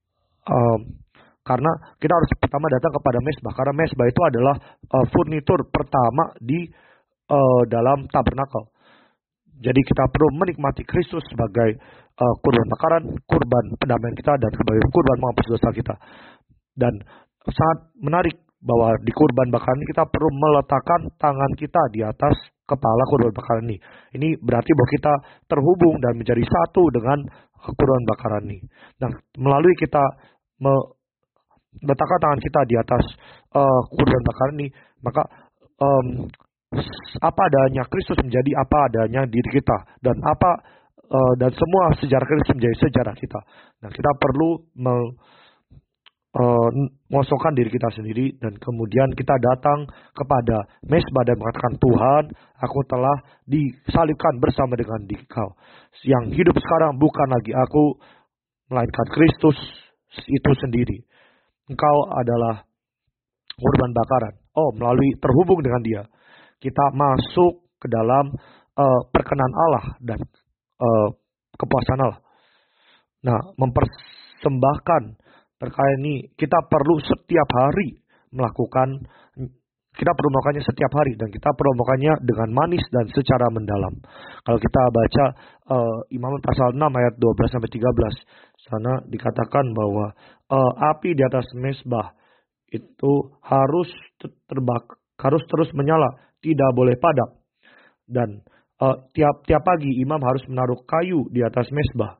[SPEAKER 1] Um, karena kita harus pertama datang kepada mezbah, karena mezbah itu adalah uh, furnitur pertama di uh, dalam tabernakel. Jadi kita perlu menikmati Kristus sebagai uh, kurban bakaran, kurban pendamaian kita, dan sebagai kurban menghapus dosa kita. Dan sangat menarik bahwa di kurban bakaran ini kita perlu meletakkan tangan kita di atas kepala kurban bakaran ini. Ini berarti bahwa kita terhubung dan menjadi satu dengan kurban bakaran ini. Dan melalui kita meletakkan tangan kita di atas uh, kurban bakaran ini, maka um, apa adanya Kristus menjadi apa adanya diri kita, dan apa uh, dan semua sejarah Kristus menjadi sejarah kita. Nah, kita perlu me- Uh, mengosongkan diri kita sendiri, dan kemudian kita datang kepada mezbah dan mengatakan, Tuhan, aku telah disalibkan bersama dengan Dikau. Yang hidup sekarang bukan lagi aku, melainkan Kristus itu sendiri. Engkau adalah kurban bakaran. Oh, melalui terhubung dengan Dia, kita masuk ke dalam uh, perkenan Allah dan uh, kepuasan Allah. Nah, mempersembahkan perkara ini kita perlu setiap hari melakukan, kita perlu melakukannya setiap hari, dan kita perlu melakukannya dengan manis dan secara mendalam. Kalau kita baca uh, Imamat pasal enam ayat dua belas sampai tiga belas, sana dikatakan bahwa uh, api di atas mezbah itu harus terbak, harus terus menyala, tidak boleh padam. Dan uh, tiap tiap pagi imam harus menaruh kayu di atas mezbah.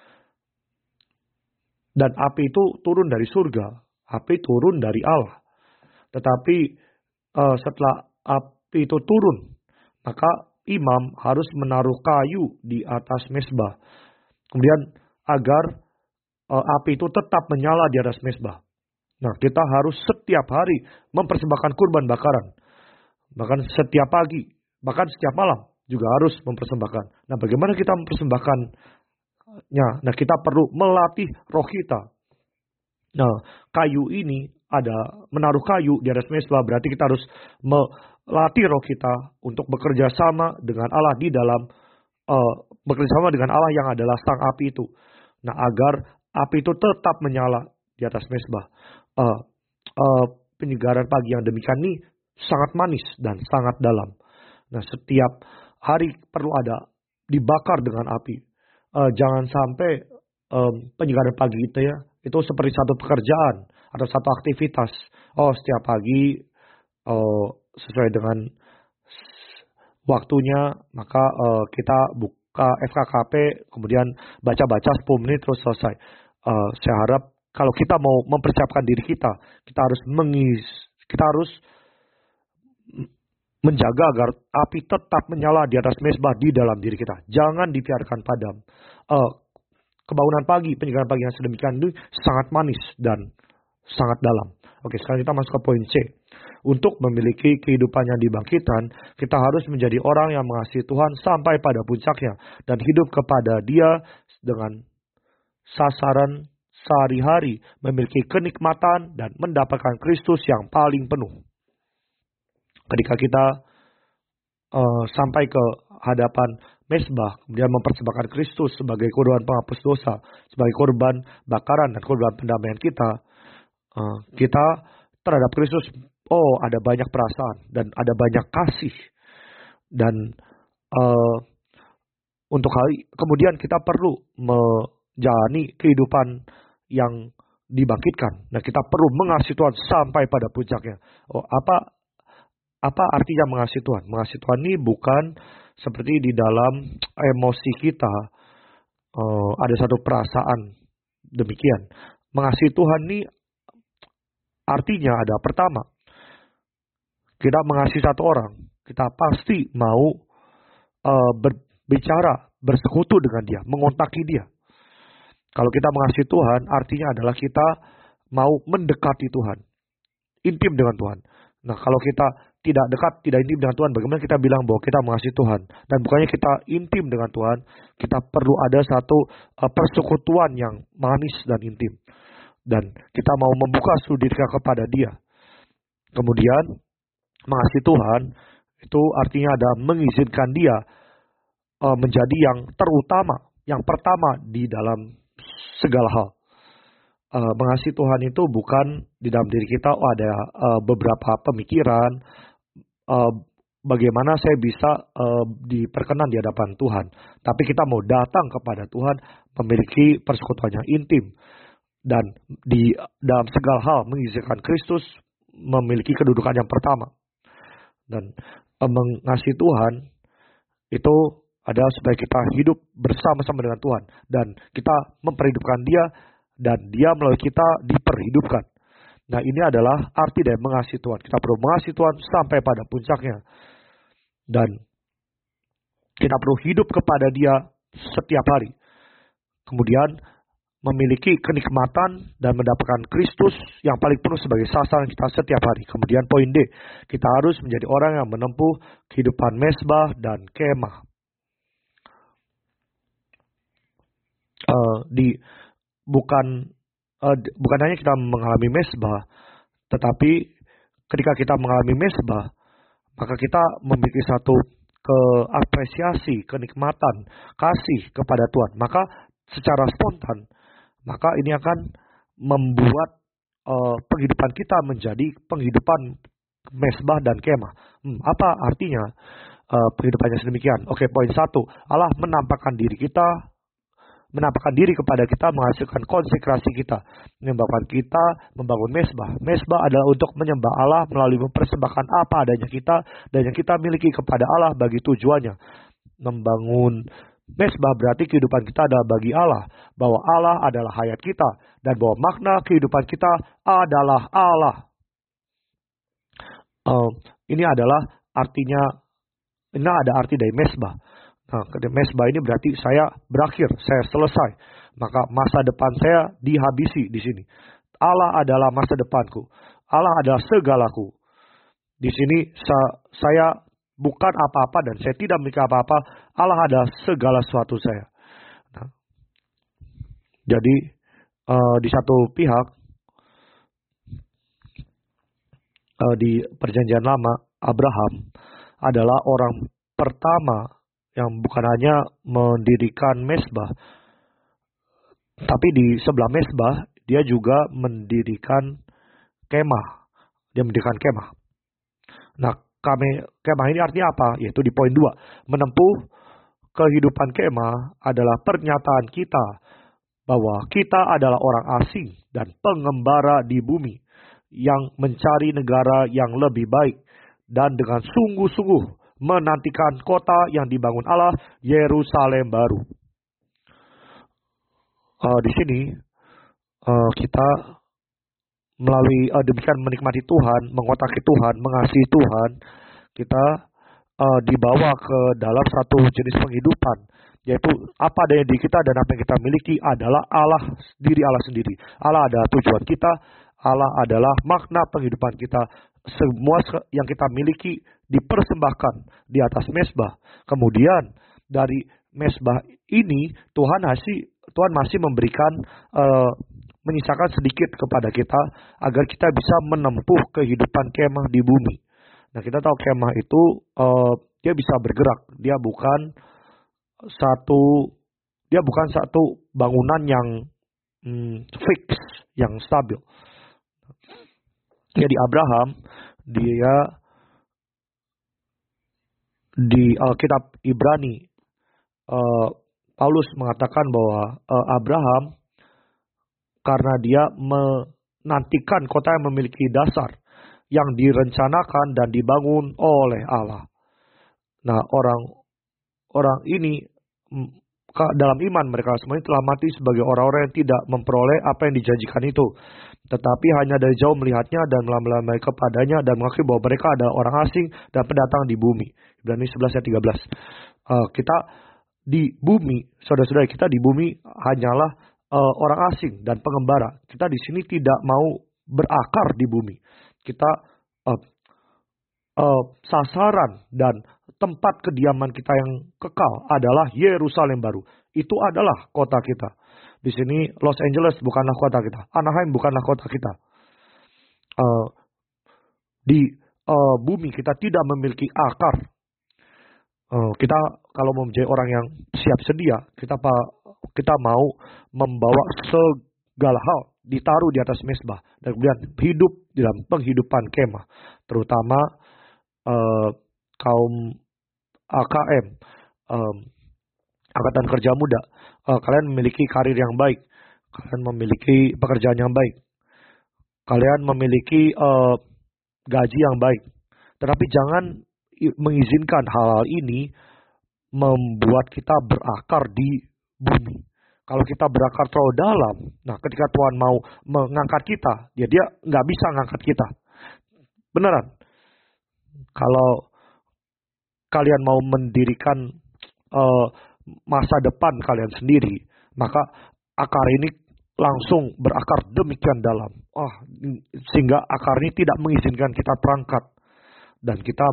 [SPEAKER 1] Dan api itu turun dari surga, api turun dari Allah. Tetapi uh, setelah api itu turun, maka imam harus menaruh kayu di atas mezbah. Kemudian agar uh, api itu tetap menyala di atas mezbah. Nah, kita harus setiap hari mempersembahkan kurban bakaran. Bahkan setiap pagi, bahkan setiap malam juga harus mempersembahkan. Nah, bagaimana kita mempersembahkan? Nah, kita perlu melatih roh kita. Nah, kayu ini ada, menaruh kayu di atas mezbah berarti kita harus melatih roh kita untuk bekerja sama dengan Allah di dalam uh, bekerja sama dengan Allah yang adalah sang api itu. Nah, agar api itu tetap menyala di atas mezbah. Uh, uh, penyegaran pagi yang demikian ini sangat manis dan sangat dalam. Nah, setiap hari perlu ada dibakar dengan api. Uh, jangan sampai um, penyegaran pagi itu ya, itu seperti satu pekerjaan atau satu aktivitas. Oh, setiap pagi uh, sesuai dengan waktunya, maka uh, kita buka F K K P, kemudian baca-baca sepuluh menit terus selesai. Uh, saya harap kalau kita mau mempersiapkan diri kita, kita harus mengis, kita harus menjaga agar api tetap menyala di atas mezbah di dalam diri kita. Jangan dibiarkan padam. Uh, kebangunan pagi, penyegaran pagi yang sedemikian itu sangat manis dan sangat dalam. Oke, sekarang kita masuk ke poin C. Untuk memiliki kehidupan yang dibangkitan, kita harus menjadi orang yang mengasihi Tuhan sampai pada puncaknya, dan hidup kepada Dia dengan sasaran sehari-hari, memiliki kenikmatan dan mendapatkan Kristus yang paling penuh. Ketika kita uh, sampai ke hadapan mezbah, kemudian mempersembahkan Kristus sebagai kurban penghapus dosa, sebagai kurban bakaran dan kurban pendamaian kita, uh, kita terhadap Kristus, oh ada banyak perasaan dan ada banyak kasih. Dan uh, untuk hal kemudian kita perlu menjalani kehidupan yang dibangkitkan. Nah, kita perlu mengasihi Tuhan sampai pada puncaknya. Oh, apa Apa artinya mengasihi Tuhan? Mengasihi Tuhan ini bukan seperti di dalam emosi kita uh, ada satu perasaan demikian. Mengasihi Tuhan ini artinya ada, pertama, kita mengasihi satu orang, kita pasti mau uh, berbicara, bersekutu dengan dia, mengontaki dia. Kalau kita mengasihi Tuhan, artinya adalah kita mau mendekati Tuhan, intim dengan Tuhan. Nah, kalau kita tidak dekat, tidak intim dengan Tuhan, bagaimana kita bilang bahwa kita mengasihi Tuhan? Dan bukannya kita intim dengan Tuhan, kita perlu ada satu uh, persekutuan yang manis dan intim. Dan kita mau membuka seluruh diri kita kepada Dia. Kemudian, mengasihi Tuhan, itu artinya ada mengizinkan Dia uh, menjadi yang terutama, yang pertama di dalam segala hal. uh, mengasihi Tuhan itu bukan di dalam diri kita oh, ada uh, beberapa pemikiran uh, bagaimana saya bisa uh, diperkenan di hadapan Tuhan. Tapi kita mau datang kepada Tuhan, memiliki persekutuan yang intim, dan di dalam segala hal mengizinkan Kristus memiliki kedudukan yang pertama. Dan uh, mengasihi Tuhan itu adalah supaya kita hidup bersama-sama dengan Tuhan, dan kita memperhidupkan Dia, dan Dia melalui kita diperhidupkan. Nah, ini adalah arti dari mengasihi Tuhan. Kita perlu mengasihi Tuhan sampai pada puncaknya, dan kita perlu hidup kepada Dia setiap hari. Kemudian memiliki kenikmatan dan mendapatkan Kristus yang paling penuh sebagai sasaran kita setiap hari. Kemudian poin D, kita harus menjadi orang yang menempuh kehidupan mesbah dan kemah. Uh, di bukan uh, bukan hanya kita mengalami mesbah, tetapi ketika kita mengalami mesbah, maka kita memiliki satu keapresiasi, kenikmatan, kasih kepada Tuhan. Maka secara spontan, maka ini akan membuat uh, penghidupan kita menjadi penghidupan mesbah dan kemah. Hmm, apa artinya uh, penghidupannya sedemikian? Oke, poin satu, Allah menampakkan diri kita, menampakkan diri kepada kita, menghasilkan konsekrasi kita, menyembahkan kita membangun mesbah. Mesbah adalah untuk menyembah Allah melalui mempersembahkan apa adanya kita dan yang kita miliki kepada Allah bagi tujuannya. Membangun mesbah berarti kehidupan kita adalah bagi Allah, bahwa Allah adalah hayat kita, dan bahwa makna kehidupan kita adalah Allah. Uh, ini adalah artinya, ini ada arti dari mesbah. Nah, mesbah ini berarti saya berakhir, saya selesai. Maka masa depan saya dihabisi di sini. Allah adalah masa depanku. Allah adalah segalaku. Di sini saya bukan apa-apa dan saya tidak memiliki apa-apa. Allah adalah segala sesuatu saya. Nah, jadi uh, di satu pihak uh, di Perjanjian Lama, Abraham adalah orang pertama yang bukan hanya mendirikan mesbah, tapi di sebelah mesbah dia juga mendirikan kemah. Dia mendirikan kemah. Nah, kami, kemah ini artinya apa? Yaitu di poin dua. Menempuh kehidupan kemah adalah pernyataan kita bahwa kita adalah orang asing dan pengembara di bumi yang mencari negara yang lebih baik, dan dengan sungguh-sungguh menantikan kota yang dibangun Allah, Yerusalem baru. Uh, di sini uh, kita melalui uh, demikian menikmati Tuhan, mengotaki Tuhan, mengasihi Tuhan, kita uh, dibawa ke dalam satu jenis penghidupan, yaitu apa adanya di kita dan apa yang kita miliki adalah Allah, diri Allah sendiri. Allah adalah tujuan kita, Allah adalah makna penghidupan kita. Semua yang kita miliki dipersembahkan di atas mesbah. Kemudian dari mesbah ini Tuhan masih Tuhan masih memberikan uh, menyisakan sedikit kepada kita agar kita bisa menempuh kehidupan kemah di bumi. Nah, kita tahu kemah itu uh, dia bisa bergerak. Dia bukan satu dia bukan satu bangunan yang hmm, fix, yang stabil. Jadi Abraham, dia di Alkitab Ibrani, uh, Paulus mengatakan bahwa uh, Abraham, karena dia menantikan kota yang memiliki dasar, yang direncanakan dan dibangun oleh Allah. Nah, orang-orang ini dalam iman mereka semuanya telah mati sebagai orang-orang yang tidak memperoleh apa yang dijanjikan itu, tetapi hanya dari jauh melihatnya dan melambai kepadanya dan mengakui bahwa mereka adalah orang asing dan pendatang di bumi. Ibrani sebelas ayat tiga belas. Uh, kita di bumi, saudara-saudara, kita di bumi hanyalah uh, orang asing dan pengembara. Kita di sini tidak mau berakar di bumi. Kita uh, uh, sasaran dan tempat kediaman kita yang kekal adalah Yerusalem baru. Itu adalah kota kita. Di sini Los Angeles bukanlah kota kita. Anaheim bukanlah kota kita. Uh, di uh, bumi kita tidak memiliki akar. Uh, kita kalau mau menjadi orang yang siap sedia, kita kita mau membawa segala hal ditaruh di atas mezbah dan kemudian hidup dalam penghidupan kemah, terutama uh, kaum A K M, um, Angkatan Kerja Muda. Uh, kalian memiliki karir yang baik, kalian memiliki pekerjaan yang baik, kalian memiliki uh, gaji yang baik, tetapi jangan mengizinkan hal-hal ini membuat kita berakar di bumi. Kalau kita berakar terlalu dalam, nah ketika Tuhan mau mengangkat kita, ya dia nggak bisa mengangkat kita. Beneran. Kalau kalian mau mendirikan uh, masa depan kalian sendiri, maka akar ini langsung berakar demikian dalam. Oh, sehingga akar ini tidak mengizinkan kita terangkat. Dan kita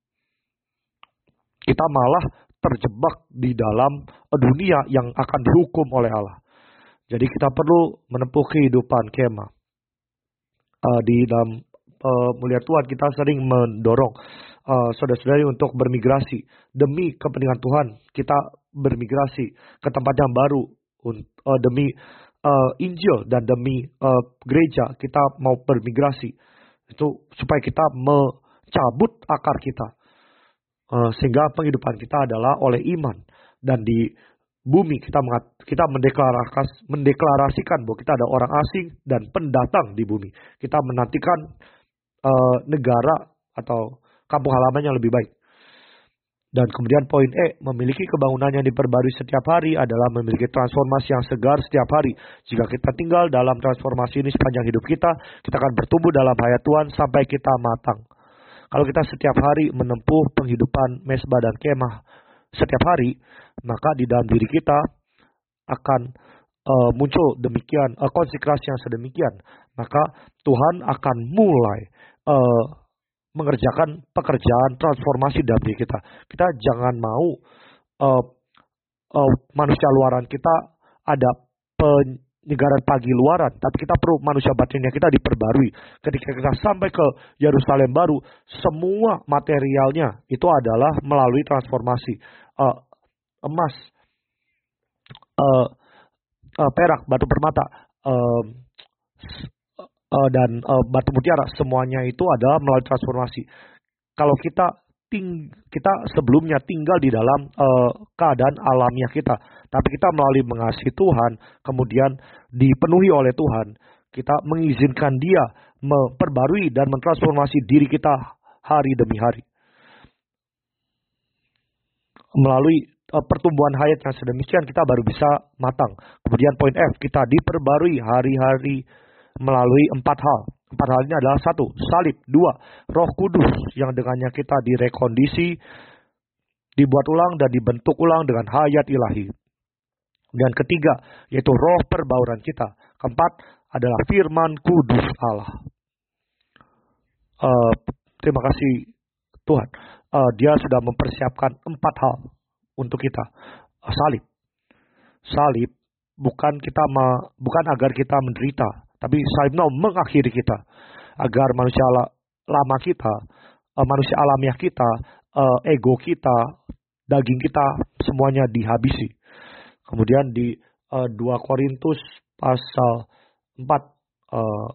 [SPEAKER 1] kita malah terjebak di dalam dunia yang akan dihukum oleh Allah. Jadi kita perlu menempuh kehidupan kemah. Uh, di dalam uh, melihat Tuhan, kita sering mendorong uh, saudara-saudari untuk bermigrasi. Demi kepentingan Tuhan, kita bermigrasi ke tempat yang baru. Uh, demi uh, Injil dan demi uh, gereja, kita mau bermigrasi. Itu supaya kita mencabut akar kita. Uh, sehingga penghidupan kita adalah oleh iman, dan di bumi kita mengat, kita mendeklaras, mendeklarasikan bahwa kita ada orang asing dan pendatang di bumi. Kita menantikan uh, negara atau kampung halaman yang lebih baik. Dan kemudian poin E, memiliki kebangunan yang diperbarui setiap hari adalah memiliki transformasi yang segar setiap hari. Jika kita tinggal dalam transformasi ini sepanjang hidup kita, kita akan bertumbuh dalam hayat Tuhan sampai kita matang. Kalau kita setiap hari menempuh penghidupan mezbah dan kemah setiap hari, maka di dalam diri kita akan uh, muncul demikian uh, konsekrasi yang sedemikian. Maka Tuhan akan mulai uh, mengerjakan pekerjaan transformasi dalam diri kita. Kita jangan mau uh, uh, manusia luaran kita ada penyegaran pagi luaran, tapi kita perlu manusia batinnya kita diperbarui. Ketika kita sampai ke Yerusalem baru, semua materialnya itu adalah melalui transformasi. Uh, emas, uh, uh, perak, batu permata, uh, uh, dan uh, batu mutiara, semuanya itu adalah melalui transformasi. Kalau kita ting kita sebelumnya tinggal di dalam uh, keadaan alamiah kita, tapi kita melalui mengasihi Tuhan, kemudian dipenuhi oleh Tuhan, kita mengizinkan Dia memperbarui dan mentransformasi diri kita hari demi hari. Melalui uh, pertumbuhan hayat yang sedemikian, kita baru bisa matang. Kemudian poin F, kita diperbarui hari-hari melalui empat hal. Empat hal ini adalah satu, salib. Dua, Roh Kudus yang dengannya kita direkondisi, dibuat ulang dan dibentuk ulang dengan hayat ilahi. Dan ketiga, yaitu roh perbauran kita. Keempat adalah firman kudus Allah. Uh, terima kasih Tuhan. Uh, dia sudah mempersiapkan empat hal untuk kita. Uh, salib. Salib bukan kita ma, bukan agar kita menderita, tapi salibnya mengakhiri kita, agar manusia lama kita, uh, manusia alamiah kita, uh, ego kita, daging kita, semuanya dihabisi. Kemudian di uh, dua Korintus pasal empat uh,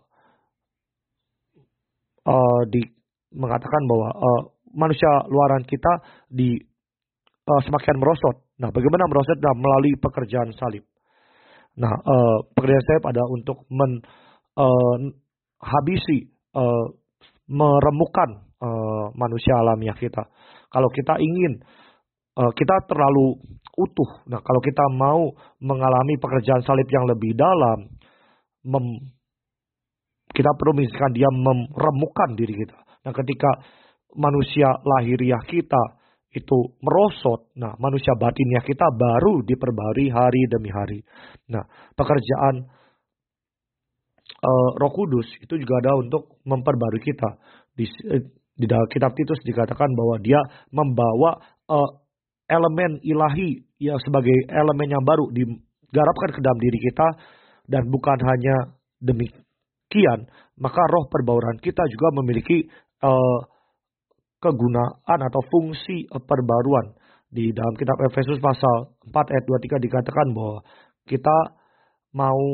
[SPEAKER 1] uh, di mengatakan bahwa uh, manusia luaran kita di uh, semakin merosot. Nah, bagaimana merosot? Nah, melalui pekerjaan salib. Nah, uh, pekerjaan salib adalah untuk menghabisi, uh, uh, meremukkan uh, manusia alamiah kita. Kalau kita ingin uh, kita terlalu utuh. Nah, kalau kita mau mengalami pekerjaan salib yang lebih dalam, mem, kita perlu mengizinkan Dia meremukkan diri kita. Nah, ketika manusia lahiriah kita itu merosot, nah manusia batinnya kita baru diperbarui hari demi hari. Nah, pekerjaan uh, Roh Kudus itu juga ada untuk memperbarui kita. Di, di dalam kitab Titus dikatakan bahwa Dia membawa uh, elemen ilahi yang sebagai elemen yang baru digarapkan ke dalam diri kita, dan bukan hanya demikian, maka roh perbauran kita juga memiliki uh, kegunaan atau fungsi uh, perbaruan. Di dalam kitab Efesus pasal empat ayat dua puluh tiga dikatakan bahwa kita mau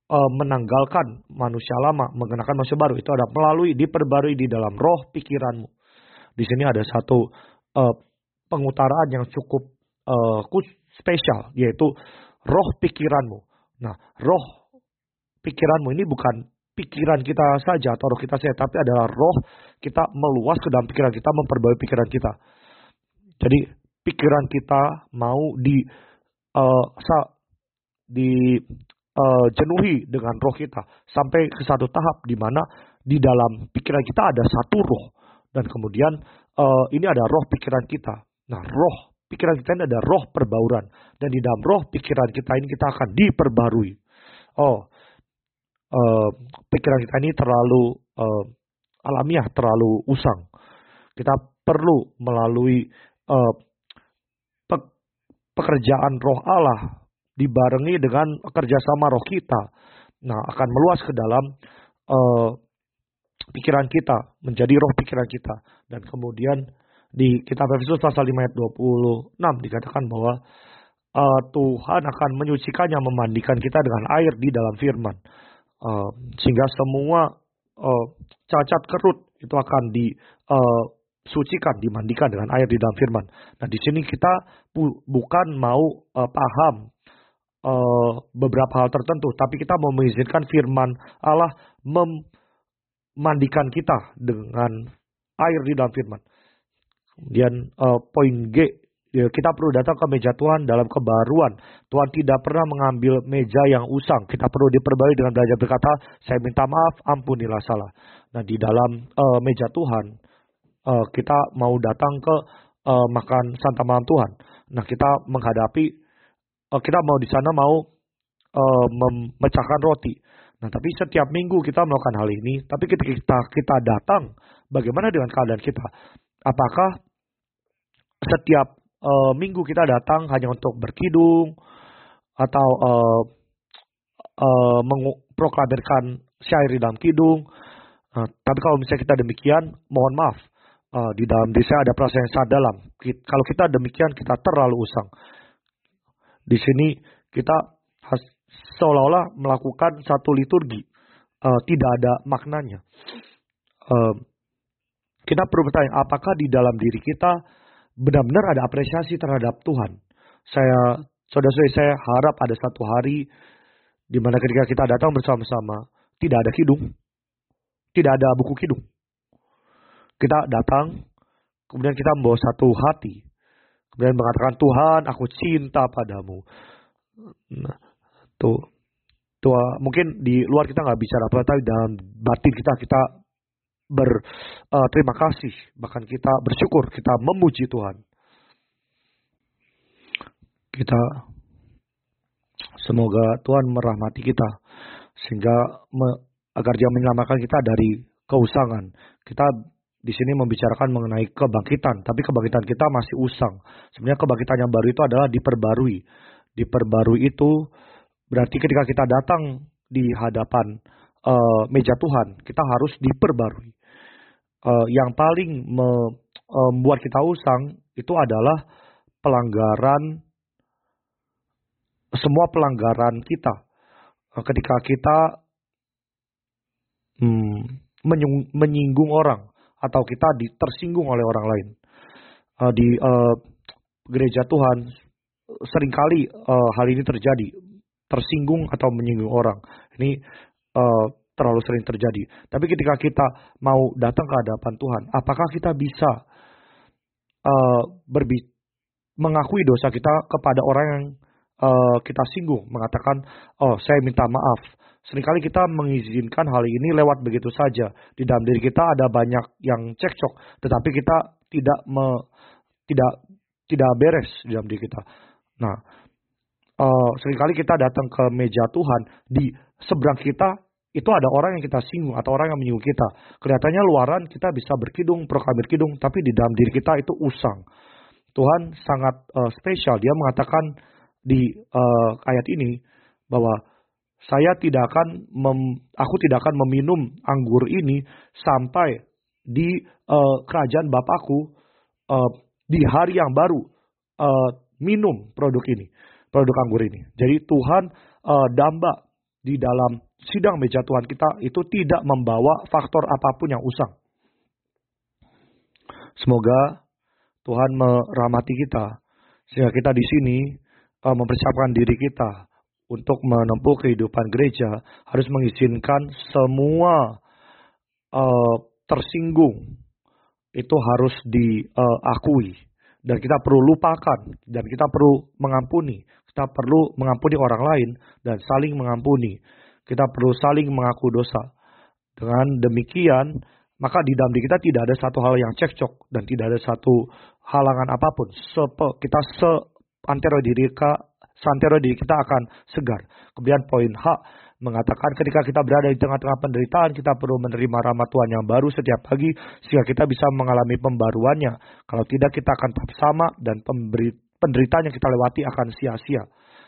[SPEAKER 1] uh, menanggalkan manusia lama, mengenakan manusia baru. Itu ada melalui diperbarui di dalam roh pikiranmu. Di sini ada satu uh, pengutaraan yang cukup uh, spesial, yaitu roh pikiranmu. Nah, roh pikiranmu ini bukan pikiran kita saja atau roh kita saja, tapi adalah roh kita meluas ke dalam pikiran kita, memperbarui pikiran kita. Jadi pikiran kita mau di uh, sa, di uh, jenuhi dengan roh kita sampai ke satu tahap di mana di dalam pikiran kita ada satu roh, dan kemudian uh, ini ada roh pikiran kita. Nah, roh pikiran kita ini ada roh perbauran, dan di dalam roh pikiran kita ini kita akan diperbarui. Oh, uh, pikiran kita ini terlalu uh, alamiah, terlalu usang. Kita perlu melalui uh, pe- pekerjaan roh Allah dibarengi dengan kerjasama roh kita. Nah, akan meluas ke dalam uh, pikiran kita, menjadi roh pikiran kita. Dan kemudian di kitab Efesus pasal lima ayat dua puluh enam dikatakan bahwa uh, Tuhan akan menyucikannya, memandikan kita dengan air di dalam firman. Uh, sehingga semua uh, cacat kerut itu akan disucikan, uh, dimandikan dengan air di dalam firman. Nah, di sini kita bu- bukan mau uh, paham uh, beberapa hal tertentu, tapi kita mau mengizinkan firman Allah memandikan kita dengan air di dalam firman. Kemudian uh, poin G, ya, kita perlu datang ke meja Tuhan dalam kebaruan. Tuhan tidak pernah mengambil meja yang usang. Kita perlu diperbarui dengan belajar berkata, saya minta maaf, ampunilah salah. Nah, di dalam uh, meja Tuhan, uh, kita mau datang ke uh, makan Santa Malam Tuhan. Nah, kita menghadapi, uh, kita mau di sana mau uh, memecahkan roti. Nah, tapi setiap minggu kita melakukan hal ini. Tapi ketika kita, kita datang, bagaimana dengan keadaan kita? Apakah setiap uh, minggu kita datang hanya untuk berkidung atau uh, uh, memproklamirkan syair di dalam kidung? Uh, tapi kalau misalnya kita demikian, mohon maaf, uh, di dalam diri saya ada perasaan yang sangat dalam. Kita, kalau kita demikian, kita terlalu usang. Di sini kita has, seolah-olah melakukan satu liturgi, uh, tidak ada maknanya. Uh, kita perlu bertanya, apakah di dalam diri kita benar-benar ada apresiasi terhadap Tuhan? Saya, saudara-saudari, saya harap ada satu hari di mana ketika kita datang bersama-sama, tidak ada kidung, tidak ada buku kidung. Kita datang, kemudian kita membawa satu hati, kemudian mengatakan, Tuhan, aku cinta padamu. Nah, tuh, tuh mungkin di luar kita nggak bicara apa, tapi dalam batin kita kita berterima uh, kasih, bahkan kita bersyukur, kita memuji Tuhan. Kita semoga Tuhan merahmati kita sehingga me, agar Dia menyelamatkan kita dari keusangan. Kita di sini membicarakan mengenai kebangkitan, tapi kebangkitan kita masih usang. Sebenarnya kebangkitan yang baru itu adalah diperbarui. Diperbarui itu berarti ketika kita datang di hadapan uh, meja Tuhan, kita harus diperbarui. Uh, yang paling me, uh, membuat kita usang itu adalah pelanggaran, semua pelanggaran kita. Uh, ketika kita hmm, menyung, menyinggung orang atau kita di, tersinggung oleh orang lain. Uh, di uh, gereja Tuhan seringkali uh, hal ini terjadi, tersinggung atau menyinggung orang. Ini uh, terlalu sering terjadi. Tapi ketika kita mau datang ke hadapan Tuhan, apakah kita bisa uh, berbi- mengakui dosa kita kepada orang yang uh, kita singgung, mengatakan, oh saya minta maaf. Seringkali kita mengizinkan hal ini lewat begitu saja. Di dalam diri kita ada banyak yang cekcok, tetapi kita tidak me, tidak tidak beres di dalam diri kita. Nah, uh, seringkali kita datang ke meja Tuhan, di seberang kita itu ada orang yang kita singgung atau orang yang menyinggung kita. Kelihatannya luaran kita bisa berkidung, proklamir kidung, tapi di dalam diri kita itu usang. Tuhan sangat uh, spesial. Dia mengatakan di uh, ayat ini bahwa saya tidak akan, mem, aku tidak akan meminum anggur ini sampai di uh, kerajaan Bapakku uh, di hari yang baru uh, minum produk ini, produk anggur ini. Jadi Tuhan uh, damba di dalam sidang meja Tuhan kita itu tidak membawa faktor apapun yang usang. Semoga Tuhan merahmati kita sehingga kita di sini uh, mempersiapkan diri kita untuk menempuh kehidupan gereja, harus mengizinkan semua uh, tersinggung itu harus diakui, dan kita perlu lupakan, dan kita perlu mengampuni. Kita perlu mengampuni orang lain dan saling mengampuni. Kita perlu saling mengaku dosa. Dengan demikian, maka di dalam diri kita tidak ada satu hal yang cekcok dan tidak ada satu halangan apapun. Sepe, kita seantero diri kita, seantero diri kita akan segar. Kemudian poin H mengatakan ketika kita berada di tengah-tengah penderitaan, kita perlu menerima rahmat Tuhan yang baru setiap pagi sehingga kita bisa mengalami pembaruannya. Kalau tidak, kita akan tetap sama dan penderitaan yang kita lewati akan sia-sia.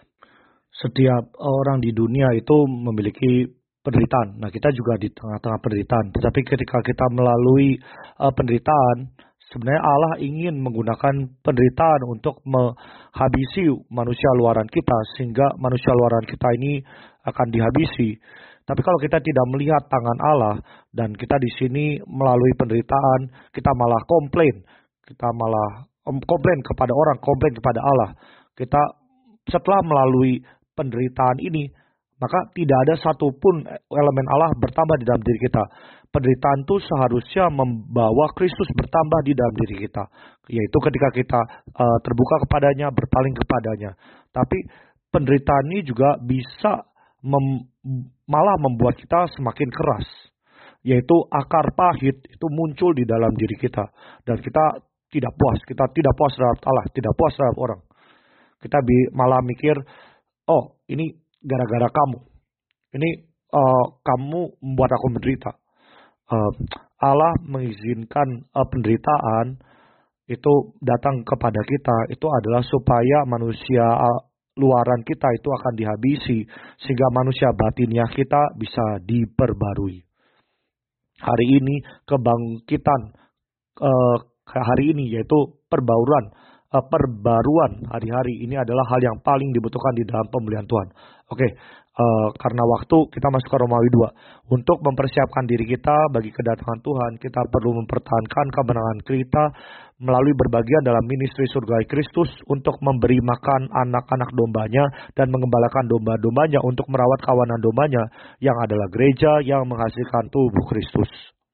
[SPEAKER 1] Setiap orang di dunia itu memiliki penderitaan. Nah, kita juga di tengah-tengah penderitaan. Tetapi ketika kita melalui uh, penderitaan, sebenarnya Allah ingin menggunakan penderitaan untuk menghabisi manusia luaran kita, sehingga manusia luaran kita ini akan dihabisi. Tapi kalau kita tidak melihat tangan Allah dan kita di sini melalui penderitaan, kita malah komplain, kita malah um, komplain kepada orang, komplain kepada Allah. Kita setelah melalui penderitaan ini, maka tidak ada satupun elemen Allah bertambah di dalam diri kita. Penderitaan itu seharusnya membawa Kristus bertambah di dalam diri kita, yaitu ketika kita uh, terbuka kepadanya, berpaling kepadanya. Tapi penderitaan ini juga bisa mem- malah membuat kita semakin keras, yaitu akar pahit itu muncul di dalam diri kita, dan kita tidak puas, kita tidak puas terhadap Allah, tidak puas terhadap orang. Kita malah mikir, oh ini gara-gara kamu, ini uh, kamu membuat aku menderita. Uh, Allah mengizinkan uh, penderitaan itu datang kepada kita, itu adalah supaya manusia uh, luaran kita itu akan dihabisi, sehingga manusia batinnya kita bisa diperbarui. Hari ini kebangkitan, uh, hari ini yaitu perbauran, uh, perbaruan hari-hari ini adalah hal yang paling dibutuhkan di dalam pemulihan Tuhan. Oke, okay. Uh, karena waktu kita masuk ke Romawi dua. Untuk mempersiapkan diri kita bagi kedatangan Tuhan, kita perlu mempertahankan kemenangan kita melalui berbagian dalam ministry surgawi Kristus untuk memberi makan anak-anak dombanya dan mengembalakan domba-dombanya untuk merawat kawanan dombanya yang adalah gereja yang menghasilkan tubuh Kristus.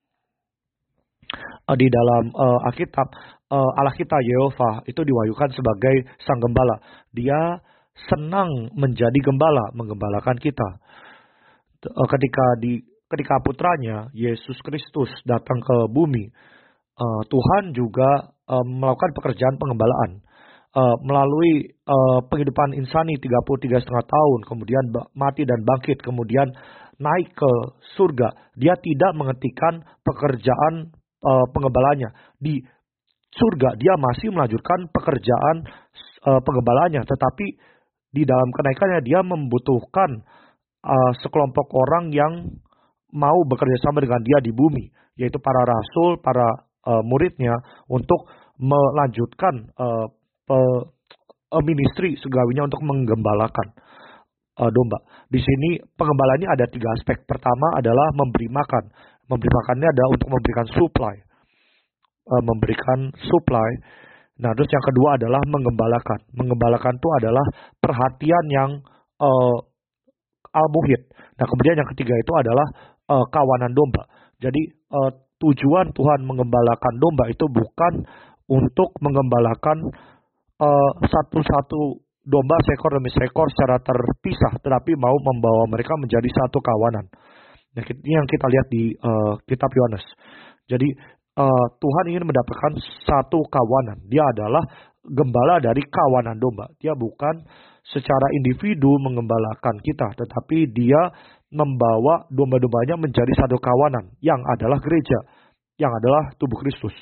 [SPEAKER 1] Uh, di dalam uh, Alkitab, uh, Allah kita Yehova itu diwahyukan sebagai sang gembala. Dia senang menjadi gembala, menggembalakan kita. Ketika di ketika putranya Yesus Kristus datang ke bumi, uh, Tuhan juga uh, melakukan pekerjaan pengembalaan uh, melalui uh, penghidupan insani tiga puluh tiga setengah tahun, kemudian mati dan bangkit, kemudian naik ke surga. Dia tidak menghentikan pekerjaan uh, pengembalanya di surga. Dia masih melanjutkan pekerjaan uh, penggembalaannya, tetapi di dalam kenaikannya dia membutuhkan uh, sekelompok orang yang mau bekerja sama dengan dia di bumi, yaitu para rasul, para uh, muridnya, untuk melanjutkan uh, uh, ministry surgawinya untuk menggembalakan uh, domba. Di sini penggembala ini ada tiga aspek. Pertama adalah memberi makan. Memberi makannya adalah untuk memberikan supply, uh, memberikan supply. Nah, terus yang kedua adalah menggembalakan. Menggembalakan itu adalah perhatian yang uh, al-muhid. Nah, kemudian yang ketiga itu adalah uh, kawanan domba. Jadi uh, tujuan Tuhan menggembalakan domba itu bukan untuk menggembalakan uh, satu-satu domba seekor demi seekor secara terpisah, tetapi mau membawa mereka menjadi satu kawanan. Nah, ini yang kita lihat di uh, kitab Yohanes. Jadi Uh, Tuhan ingin mendapatkan satu kawanan. Dia adalah gembala dari kawanan domba. Dia bukan secara individu mengembalakan kita, tetapi dia membawa domba-dombanya menjadi satu kawanan yang adalah gereja, yang adalah tubuh Kristus.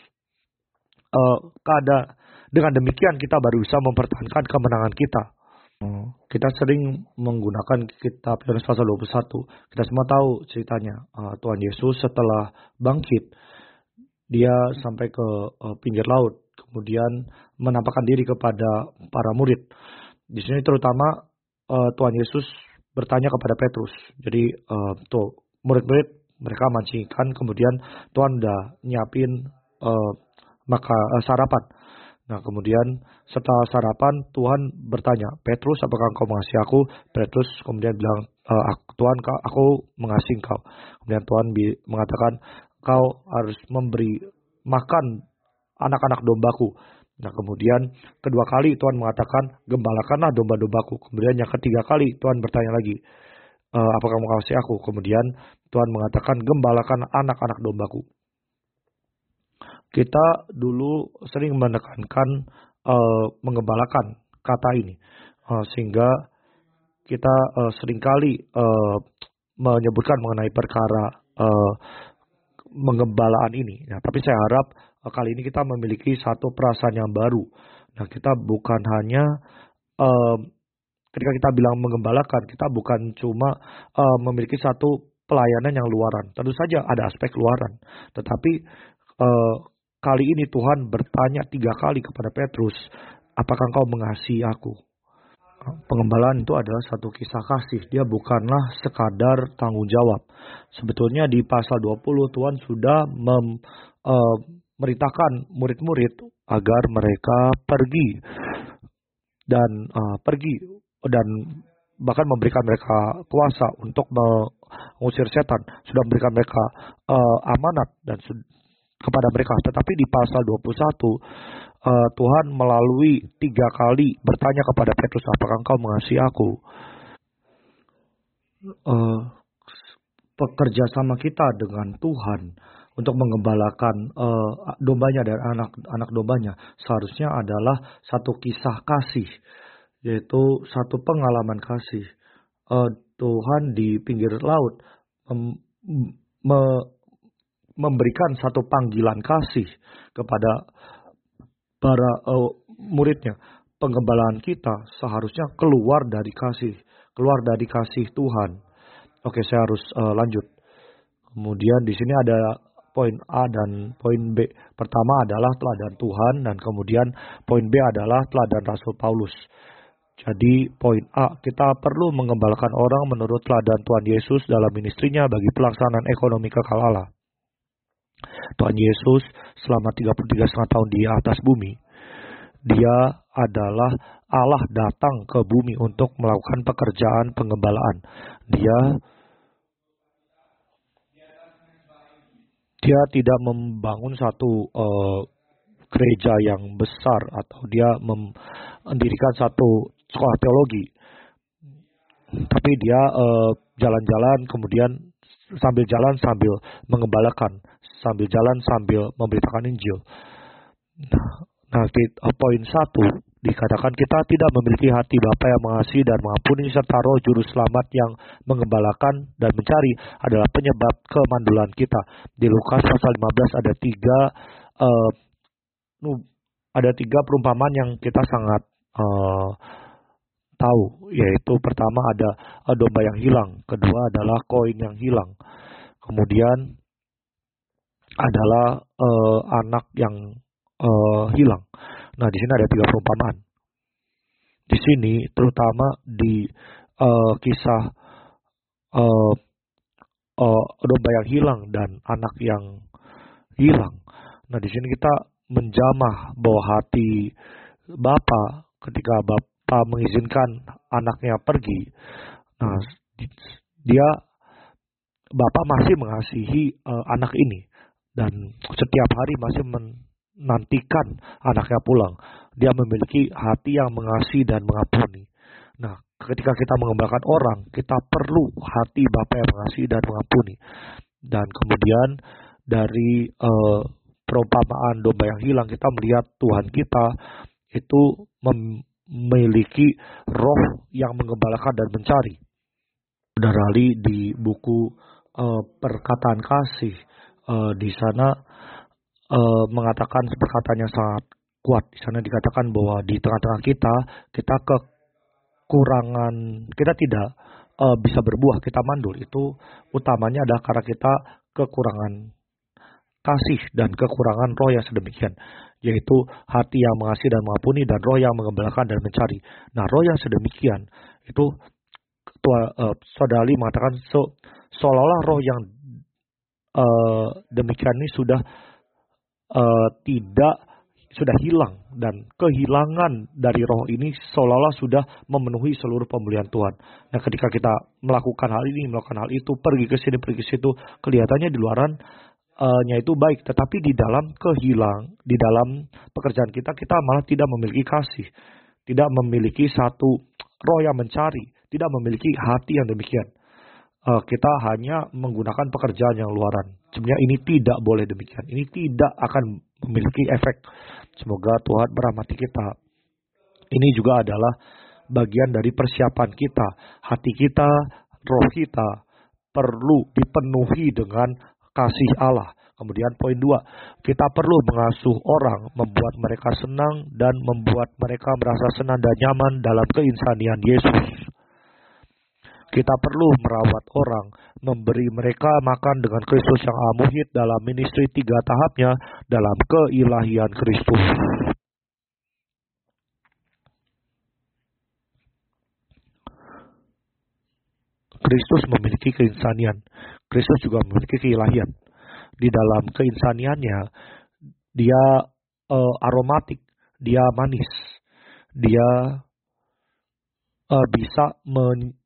[SPEAKER 1] Uh, kada, dengan demikian kita baru bisa mempertahankan kemenangan kita. Uh, kita sering menggunakan kitab Yohanes pasal dua puluh satu. Kita semua tahu ceritanya. Uh, Tuhan Yesus setelah bangkit, dia sampai ke uh, pinggir laut, kemudian menampakkan diri kepada para murid. Di sini terutama uh, Tuhan Yesus bertanya kepada Petrus. Jadi uh, tuh murid-murid mereka mancingkan, kemudian Tuhan udah nyiapin uh, maka uh, sarapan. Nah kemudian setelah sarapan Tuhan bertanya, Petrus apakah engkau mengasihi aku? Petrus kemudian bilang, e, Tuhan aku mengasihi engkau. Kemudian Tuhan mengatakan, kau harus memberi makan anak-anak dombaku. Nah kemudian kedua kali Tuhan mengatakan, gembalakanlah domba-dombaku. Kemudian yang ketiga kali Tuhan bertanya lagi, e, apakah kamu mengasihi aku? Kemudian Tuhan mengatakan, gembalakan anak-anak dombaku. Kita dulu sering menekankan uh, mengembalakan kata ini, uh, sehingga kita uh, seringkali uh, menyebutkan mengenai perkara uh, pengembalaan ini. Nah, tapi saya harap uh, kali ini kita memiliki satu perasaan yang baru. Nah, kita bukan hanya uh, ketika kita bilang mengembalakan, kita bukan cuma uh, memiliki satu pelayanan yang luaran. Tentu saja ada aspek luaran, tetapi uh, kali ini Tuhan bertanya tiga kali kepada Petrus, apakah engkau mengasihi aku? Pengembalaan itu adalah satu kisah kasih. Dia bukanlah sekadar tanggung jawab. Sebetulnya di pasal dua puluh Tuhan sudah mem, uh, merintahkan murid-murid agar mereka pergi dan uh, pergi dan bahkan memberikan mereka kuasa untuk mengusir setan. Sudah memberikan mereka uh, amanat dan kepada mereka. Tetapi di pasal dua puluh satu uh, Tuhan melalui tiga kali bertanya kepada Petrus, apakah engkau mengasihi aku? Uh, pekerja sama kita dengan Tuhan untuk mengembalakan uh, dombanya dan anak-anak dombanya seharusnya adalah satu kisah kasih, yaitu satu pengalaman kasih. Uh, Tuhan di pinggir laut um, me, memberikan satu panggilan kasih kepada para uh, muridnya. Penggembalaan kita seharusnya keluar dari kasih, keluar dari kasih Tuhan. Oke, saya harus uh, lanjut. Kemudian di sini ada poin A dan poin B. Pertama adalah teladan Tuhan dan kemudian poin B adalah teladan Rasul Paulus. Jadi poin A, kita perlu mengembalakan orang menurut teladan Tuhan Yesus dalam ministrinya bagi pelaksanaan ekonomi kekal Allah. Tuhan Yesus selama tiga puluh tiga setengah tahun di atas bumi, dia adalah Allah datang ke bumi untuk melakukan pekerjaan penggembalaan. Dia dia tidak membangun satu uh, gereja yang besar atau dia mendirikan satu sekolah teologi, tapi dia uh, jalan-jalan kemudian sambil jalan sambil mengembalakan, sambil jalan sambil memberitakan Injil. Nah, nah kita, poin satu dikatakan kita tidak memiliki hati Bapa yang mengasihi dan mengampuni serta Roh Juru Selamat yang mengembalakan dan mencari adalah penyebab kemandulan kita. Di Lukas pasal lima belas ada tiga uh, ada tiga perumpamaan yang kita sangat uh, tahu, yaitu pertama ada uh, domba yang hilang, kedua adalah koin yang hilang, kemudian adalah uh, anak yang uh, hilang. Nah, di sini ada tiga perumpamaan. Di sini terutama di uh, kisah uh, uh, domba yang hilang dan anak yang hilang. Nah, di sini kita menjamah bahwa hati Bapa ketika Bapa mengizinkan anaknya pergi. Nah, dia Bapa masih mengasihi uh, anak ini dan setiap hari masih menantikan anaknya pulang. Dia memiliki hati yang mengasihi dan mengampuni. Nah, ketika kita mengembalakan orang, kita perlu hati Bapa yang mengasihi dan mengampuni. Dan kemudian dari uh, perumpamaan domba yang hilang, kita melihat Tuhan kita itu memiliki roh yang mengembalakan dan mencari. Saudara Ali di buku uh, Perkataan Kasih, uh, di sana uh, mengatakan perkataan yang sangat kuat. Di sana dikatakan bahwa di tengah-tengah kita, kita kekurangan, kita tidak uh, bisa berbuah, kita mandul. Itu utamanya adalah karena kita kekurangan kasih dan kekurangan roh yang sedemikian, yaitu hati yang mengasihi dan mengampuni dan roh yang mengembalakan dan mencari. Nah, roh yang sedemikian itu tua uh, Saudara Ali mengatakan so, seolah-olah roh yang uh, demikian ini sudah uh, tidak sudah hilang, dan kehilangan dari roh ini seolah-olah sudah memenuhi seluruh pemulihan Tuhan. Nah, ketika kita melakukan hal ini, melakukan hal itu, pergi ke sini, pergi ke situ, kelihatannya di luaran uh, nya itu baik, tetapi di dalam kehilang, di dalam pekerjaan kita, kita malah tidak memiliki kasih, tidak memiliki satu roh yang mencari, tidak memiliki hati yang demikian. Uh, kita hanya menggunakan pekerjaan yang luaran. Sebenarnya ini tidak boleh demikian. Ini tidak akan memiliki efek. Semoga Tuhan merahmati kita. Ini juga adalah bagian dari persiapan kita. Hati kita, roh kita perlu dipenuhi dengan kasih Allah. Kemudian poin dua, kita perlu mengasuh orang, membuat mereka senang dan membuat mereka merasa senang dan nyaman dalam keinsanian Yesus. Kita perlu merawat orang, memberi mereka makan dengan Kristus yang amuhid dalam ministry tiga tahapnya dalam keilahian Kristus. Kristus memiliki keinsanian. Kristus juga memiliki keilahian. Di dalam keinsaniannya, dia uh, aromatik, dia manis, dia uh, bisa men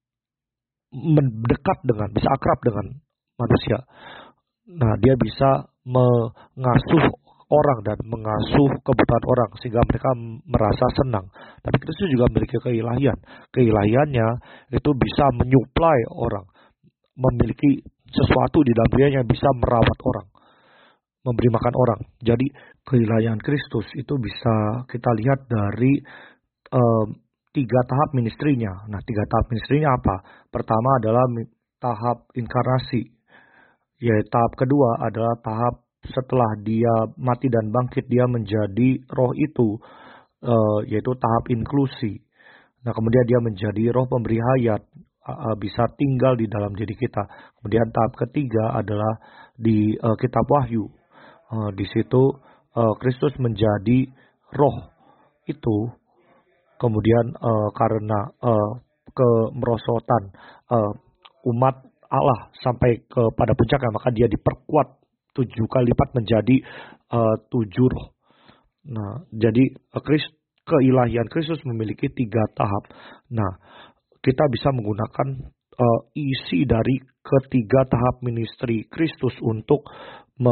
[SPEAKER 1] mendekat dengan, bisa akrab dengan manusia. Nah, dia bisa mengasuh orang dan mengasuh kebutuhan orang sehingga mereka merasa senang. Tapi Kristus juga memiliki keilahian. Keilahiannya itu bisa menyuplai orang, memiliki sesuatu di dalam dirinya yang bisa merawat orang, memberi makan orang. Jadi keilahian Kristus itu bisa kita lihat dari um, tiga tahap ministrinya. Nah, tiga tahap ministrinya apa? Pertama adalah tahap inkarnasi. Ya, tahap kedua adalah tahap setelah dia mati dan bangkit, dia menjadi roh itu, uh, yaitu tahap inklusi. Nah, kemudian dia menjadi roh pemberi hayat, uh, bisa tinggal di dalam diri kita. Kemudian tahap ketiga adalah di uh, kitab Wahyu. Uh, di situ uh, Kristus menjadi roh itu. Kemudian uh, karena uh, kemerosotan uh, umat Allah sampai kepada puncaknya, maka dia diperkuat tujuh kali lipat menjadi uh, tujuh roh. Nah, jadi uh, Christ, keilahian Kristus memiliki tiga tahap. Nah, kita bisa menggunakan uh, isi dari ketiga tahap ministry Kristus untuk me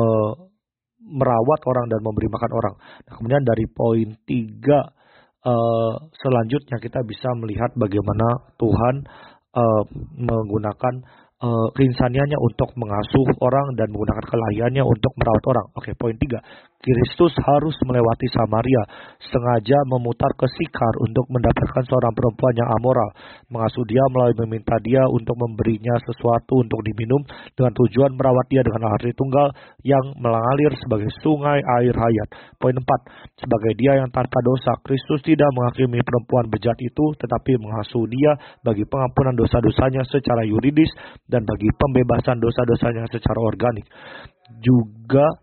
[SPEAKER 1] merawat orang dan memberi makan orang. Nah, kemudian dari poin tiga Uh, selanjutnya kita bisa melihat bagaimana Tuhan uh, menggunakan uh, keinsaniannya untuk mengasuh orang dan menggunakan kelahiannya untuk merawat orang. Oke, poin tiga. Kristus harus melewati Samaria, sengaja memutar ke Sikar untuk mendapatkan seorang perempuan yang amoral, mengasuh dia melalui meminta dia untuk memberinya sesuatu untuk diminum dengan tujuan merawat dia dengan air tunggal yang mengalir sebagai sungai air hayat. Poin empat. Sebagai dia yang tanpa dosa, Kristus tidak menghakimi perempuan bejat itu, tetapi mengasuh dia bagi pengampunan dosa-dosanya secara yuridis dan bagi pembebasan dosa-dosanya secara organik. Juga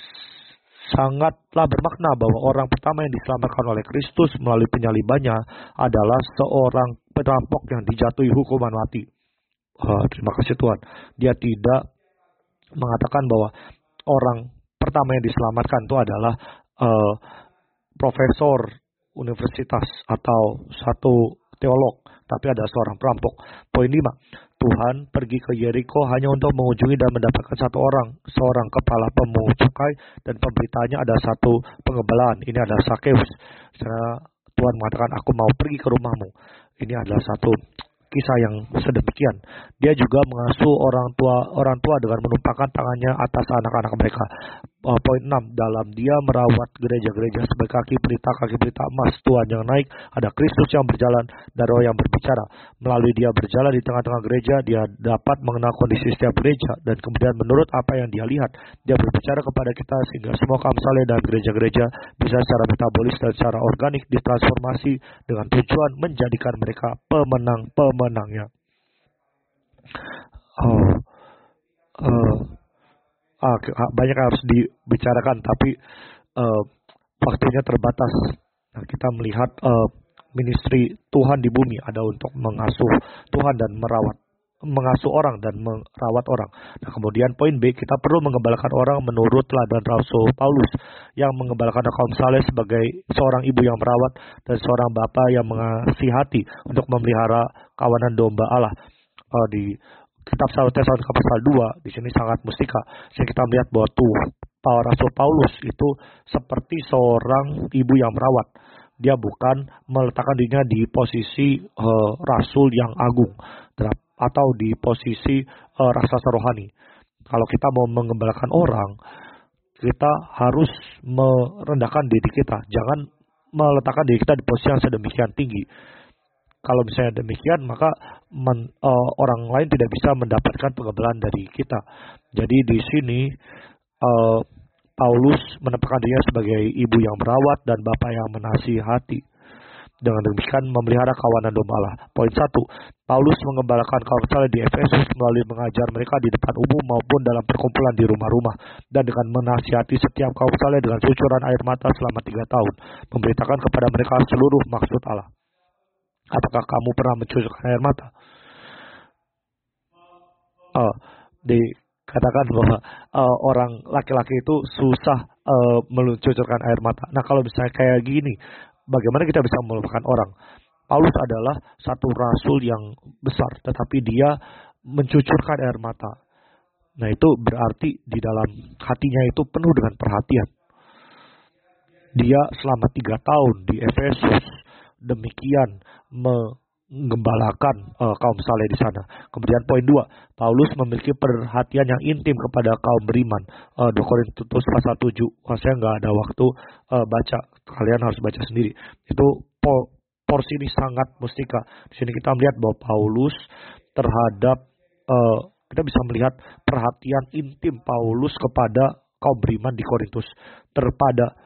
[SPEAKER 1] sangatlah bermakna bahwa orang pertama yang diselamatkan oleh Kristus melalui penyalibannya adalah seorang perampok yang dijatuhi hukuman mati. Oh, terima kasih Tuhan. Dia tidak mengatakan bahwa orang pertama yang diselamatkan itu adalah uh, profesor universitas atau satu teolog, tapi ada seorang perampok. Poin lima. Tuhan pergi ke Yeriko hanya untuk mengunjungi dan mendapatkan satu orang, seorang kepala pemungut cukai, dan pemberitanya ada satu pengebelaan. Ini adalah Sakeus. Karena Tuhan mengatakan, aku mau pergi ke rumahmu. Ini adalah satu kisah yang sedemikian. Dia juga mengasuh orang tua orang tua dengan menumpangkan tangannya atas anak-anak mereka. Uh, poin enam, dalam dia merawat gereja-gereja sebagai kaki pelita kaki pelita emas Tuhan yang naik, ada Kristus yang berjalan dan Roh yang berbicara. Melalui dia berjalan di tengah-tengah gereja, dia dapat mengenal kondisi setiap gereja, dan kemudian menurut apa yang dia lihat, dia berbicara kepada kita sehingga semua kamsale dan gereja-gereja bisa secara metabolis dan secara organik ditransformasi dengan tujuan menjadikan mereka pemenang-pemenangnya. Oh, uh, Ah, banyak yang harus dibicarakan, tapi uh, waktunya terbatas. Nah, kita melihat uh, ministry Tuhan di bumi ada untuk mengasuh Tuhan dan merawat mengasuh orang dan merawat orang. Nah, kemudian poin B, kita perlu mengembalakan orang menurut teladan Rasul Paulus yang mengembalakan kaum saleh sebagai seorang ibu yang merawat dan seorang bapa yang mengasihati untuk memelihara kawanan domba Allah. Uh, di kitab satu Tesalonika pasal dua di sini sangat mustika. Jadi kita melihat bahwa tuh Rasul Paulus itu seperti seorang ibu yang merawat. Dia bukan meletakkan dirinya di posisi uh, rasul yang agung atau di posisi uh, raksasa rohani. Kalau kita mau mengembalakan orang, kita harus merendahkan diri kita. Jangan meletakkan diri kita di posisi yang sedemikian tinggi. Kalau misalnya demikian, maka men, uh, orang lain tidak bisa mendapatkan pengembalaan dari kita. Jadi di sini uh, Paulus menempatkan dirinya sebagai ibu yang merawat dan bapak yang menasihati. Dengan demikian memelihara kawanan domba Allah. Poin satu, Paulus mengembalakan kaum saleh di Efesus melalui mengajar mereka di depan umum maupun dalam perkumpulan di rumah-rumah, dan dengan menasihati setiap kaum saleh dengan cucuran air mata selama tiga tahun, memberitakan kepada mereka seluruh maksud Allah. Apakah kamu pernah mencucurkan air mata? Uh, dikatakan bahwa uh, orang laki-laki itu susah uh, mencucurkan air mata. Nah, kalau misalnya kayak gini, bagaimana kita bisa melupakan orang? Paulus adalah satu rasul yang besar, tetapi dia mencucurkan air mata. Nah, itu berarti di dalam hatinya itu penuh dengan perhatian. Dia selama tiga tahun di Efesus demikian menggembalakan uh, kaum saleh di sana. Kemudian poin dua, Paulus memiliki perhatian yang intim kepada kaum beriman. Uh, dua Korintus pasal tujuh. Oh, saya nggak ada waktu uh, baca, kalian harus baca sendiri. Itu po, porsi ini sangat mustika. Di sini kita melihat bahwa Paulus terhadap uh, kita bisa melihat perhatian intim Paulus kepada kaum beriman di Korintus. Terpada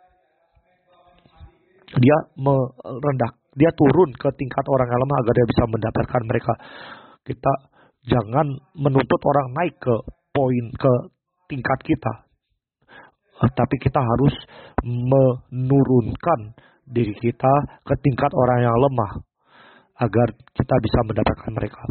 [SPEAKER 1] dia merendah, dia turun ke tingkat orang yang lemah agar dia bisa mendapatkan mereka. Kita jangan menuntut orang naik ke poin, ke tingkat kita. Tapi kita harus menurunkan diri kita ke tingkat orang yang lemah agar kita bisa mendapatkan mereka.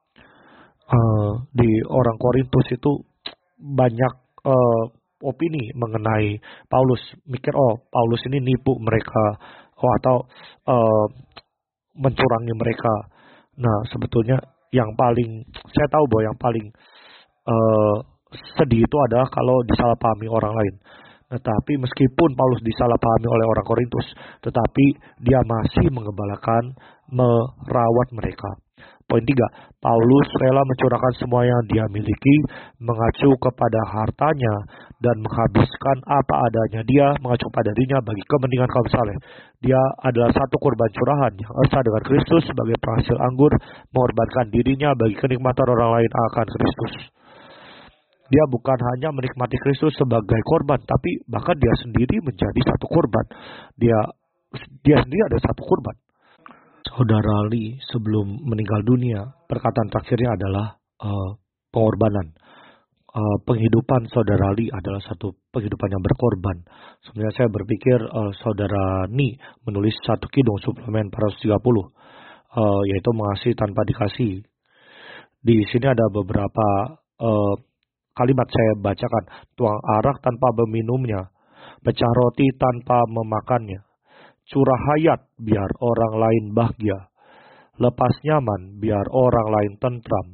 [SPEAKER 1] Uh, di orang Korintus itu banyak uh, opini mengenai Paulus, mikir oh Paulus ini nipu mereka, oh atau uh, mencurangi mereka. Nah, sebetulnya yang paling saya tahu bahwa yang paling uh, sedih itu adalah kalau disalahpahami orang lain. Tetapi meskipun Paulus disalahpahami oleh orang Korintus, tetapi dia masih mengembalakan, merawat mereka. Poin tiga, Paulus rela mencurahkan semua yang dia miliki, mengacu kepada hartanya, dan menghabiskan apa adanya dia, mengacu pada dirinya bagi kepentingan kaum saleh. Dia adalah satu korban curahan yang esa dengan Kristus sebagai penghasil anggur, mengorbankan dirinya bagi kenikmatan orang lain akan Kristus. Dia bukan hanya menikmati Kristus sebagai korban, tapi bahkan dia sendiri menjadi satu korban. Dia dia sendiri ada satu korban. Saudara Lee sebelum meninggal dunia, perkataan terakhirnya adalah uh, pengorbanan. Uh, penghidupan saudara Lee adalah satu penghidupan yang berkorban. Sebenarnya saya berpikir uh, saudara Ni menulis satu kidung suplemen empat ratus tiga puluh, uh, yaitu mengasihi tanpa dikasih. Di sini ada beberapa uh, kalimat saya bacakan. Tuang arak tanpa meminumnya, pecah roti tanpa memakannya, curah hayat biar orang lain bahagia, lepas nyaman biar orang lain tentram.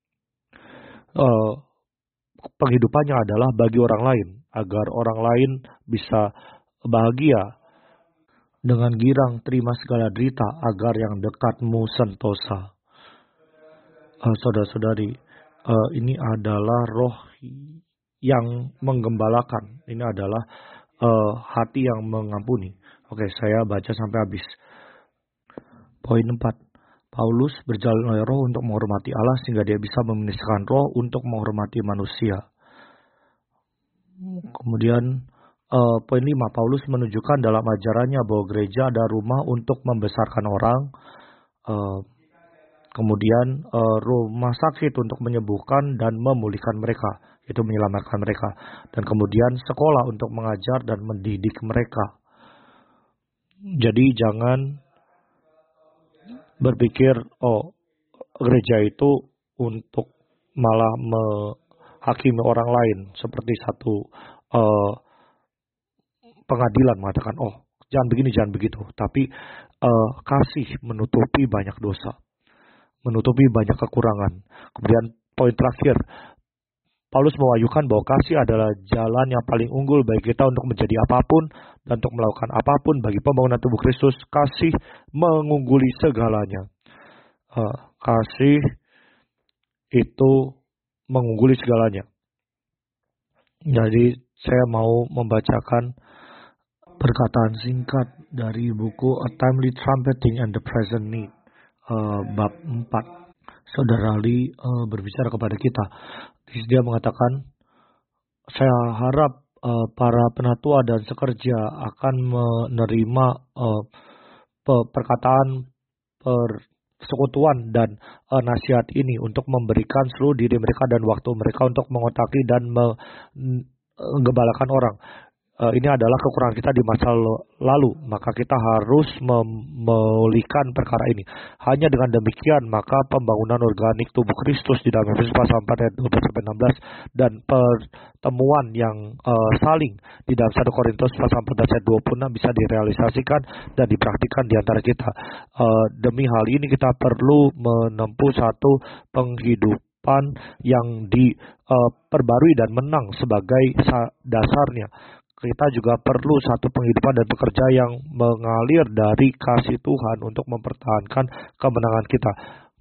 [SPEAKER 1] Uh, penghidupannya adalah bagi orang lain, agar orang lain bisa bahagia. Dengan girang terima segala derita, agar yang dekatmu sentosa. Uh, saudara-saudari, uh, ini adalah roh yang menggembalakan. Ini adalah uh, hati yang mengampuni. Oke, saya baca sampai habis. Poin empat. Paulus berjalan oleh roh untuk menghormati Allah sehingga dia bisa meministrkan roh untuk menghormati manusia. Kemudian uh, poin lima. Paulus menunjukkan dalam ajarannya bahwa gereja ada rumah untuk membesarkan orang. Uh, kemudian uh, rumah sakit untuk menyembuhkan dan memulihkan mereka, yaitu menyelamatkan mereka. Dan kemudian sekolah untuk mengajar dan mendidik mereka. Jadi jangan berpikir, oh, gereja itu untuk malah menghakimi orang lain seperti satu uh, pengadilan mengatakan, oh, jangan begini, jangan begitu. Tapi uh, kasih menutupi banyak dosa, menutupi banyak kekurangan. Kemudian poin terakhir, Paulus mewahyukan bahwa kasih adalah jalan yang paling unggul bagi kita untuk menjadi apapun dan untuk melakukan apapun bagi pembangunan tubuh Kristus. Kasih mengungguli segalanya. Uh, kasih itu mengungguli segalanya. Jadi saya mau membacakan perkataan singkat dari buku A Timely Trumpeting and the Present Need, uh, bab empat. Saudara Lee uh, berbicara kepada kita. Dia mengatakan, saya harap uh, para penatua dan sekerja akan menerima uh, perkataan persekutuan dan uh, nasihat ini untuk memberikan seluruh diri mereka dan waktu mereka untuk mengotaki dan menggembalakan orang. Uh, ini adalah kekurangan kita di masa lalu, maka kita harus memulihkan perkara ini. Hanya dengan demikian, maka pembangunan organik tubuh Kristus di dalam Efesus pasal empat ayat dua belas sampai enam belas dan pertemuan yang uh, saling di dalam satu Korintus pasal empat belas ayat dua puluh enam bisa direalisasikan dan dipraktikkan di antara kita. Uh, demi hal ini kita perlu menempuh satu penghidupan yang diperbarui uh, dan menang sebagai dasarnya. Kita juga perlu satu penghidupan dan pekerja yang mengalir dari kasih Tuhan untuk mempertahankan kemenangan kita.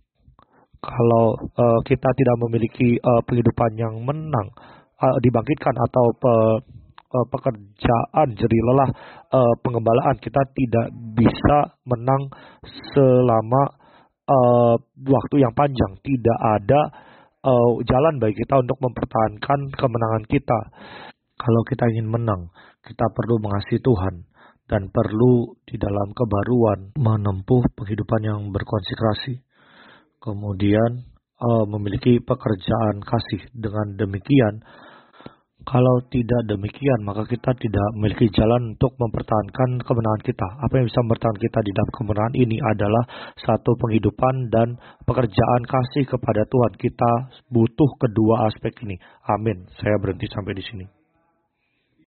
[SPEAKER 1] Kalau uh, kita tidak memiliki uh, penghidupan yang menang, uh, dibangkitkan atau pe, uh, pekerjaan jerih lelah uh, pengembalaan, kita tidak bisa menang selama uh, waktu yang panjang. Tidak ada uh, jalan bagi kita untuk mempertahankan kemenangan kita. Kalau kita ingin menang, kita perlu mengasihi Tuhan dan perlu di dalam kebaruan menempuh penghidupan yang berkonsekrasi. Kemudian uh, memiliki pekerjaan kasih. Dengan demikian, kalau tidak demikian, maka kita tidak memiliki jalan untuk mempertahankan kemenangan kita. Apa yang bisa mempertahankan kita di dalam kemenangan ini adalah satu penghidupan dan pekerjaan kasih kepada Tuhan. Kita butuh kedua aspek ini. Amin. Saya berhenti sampai di sini.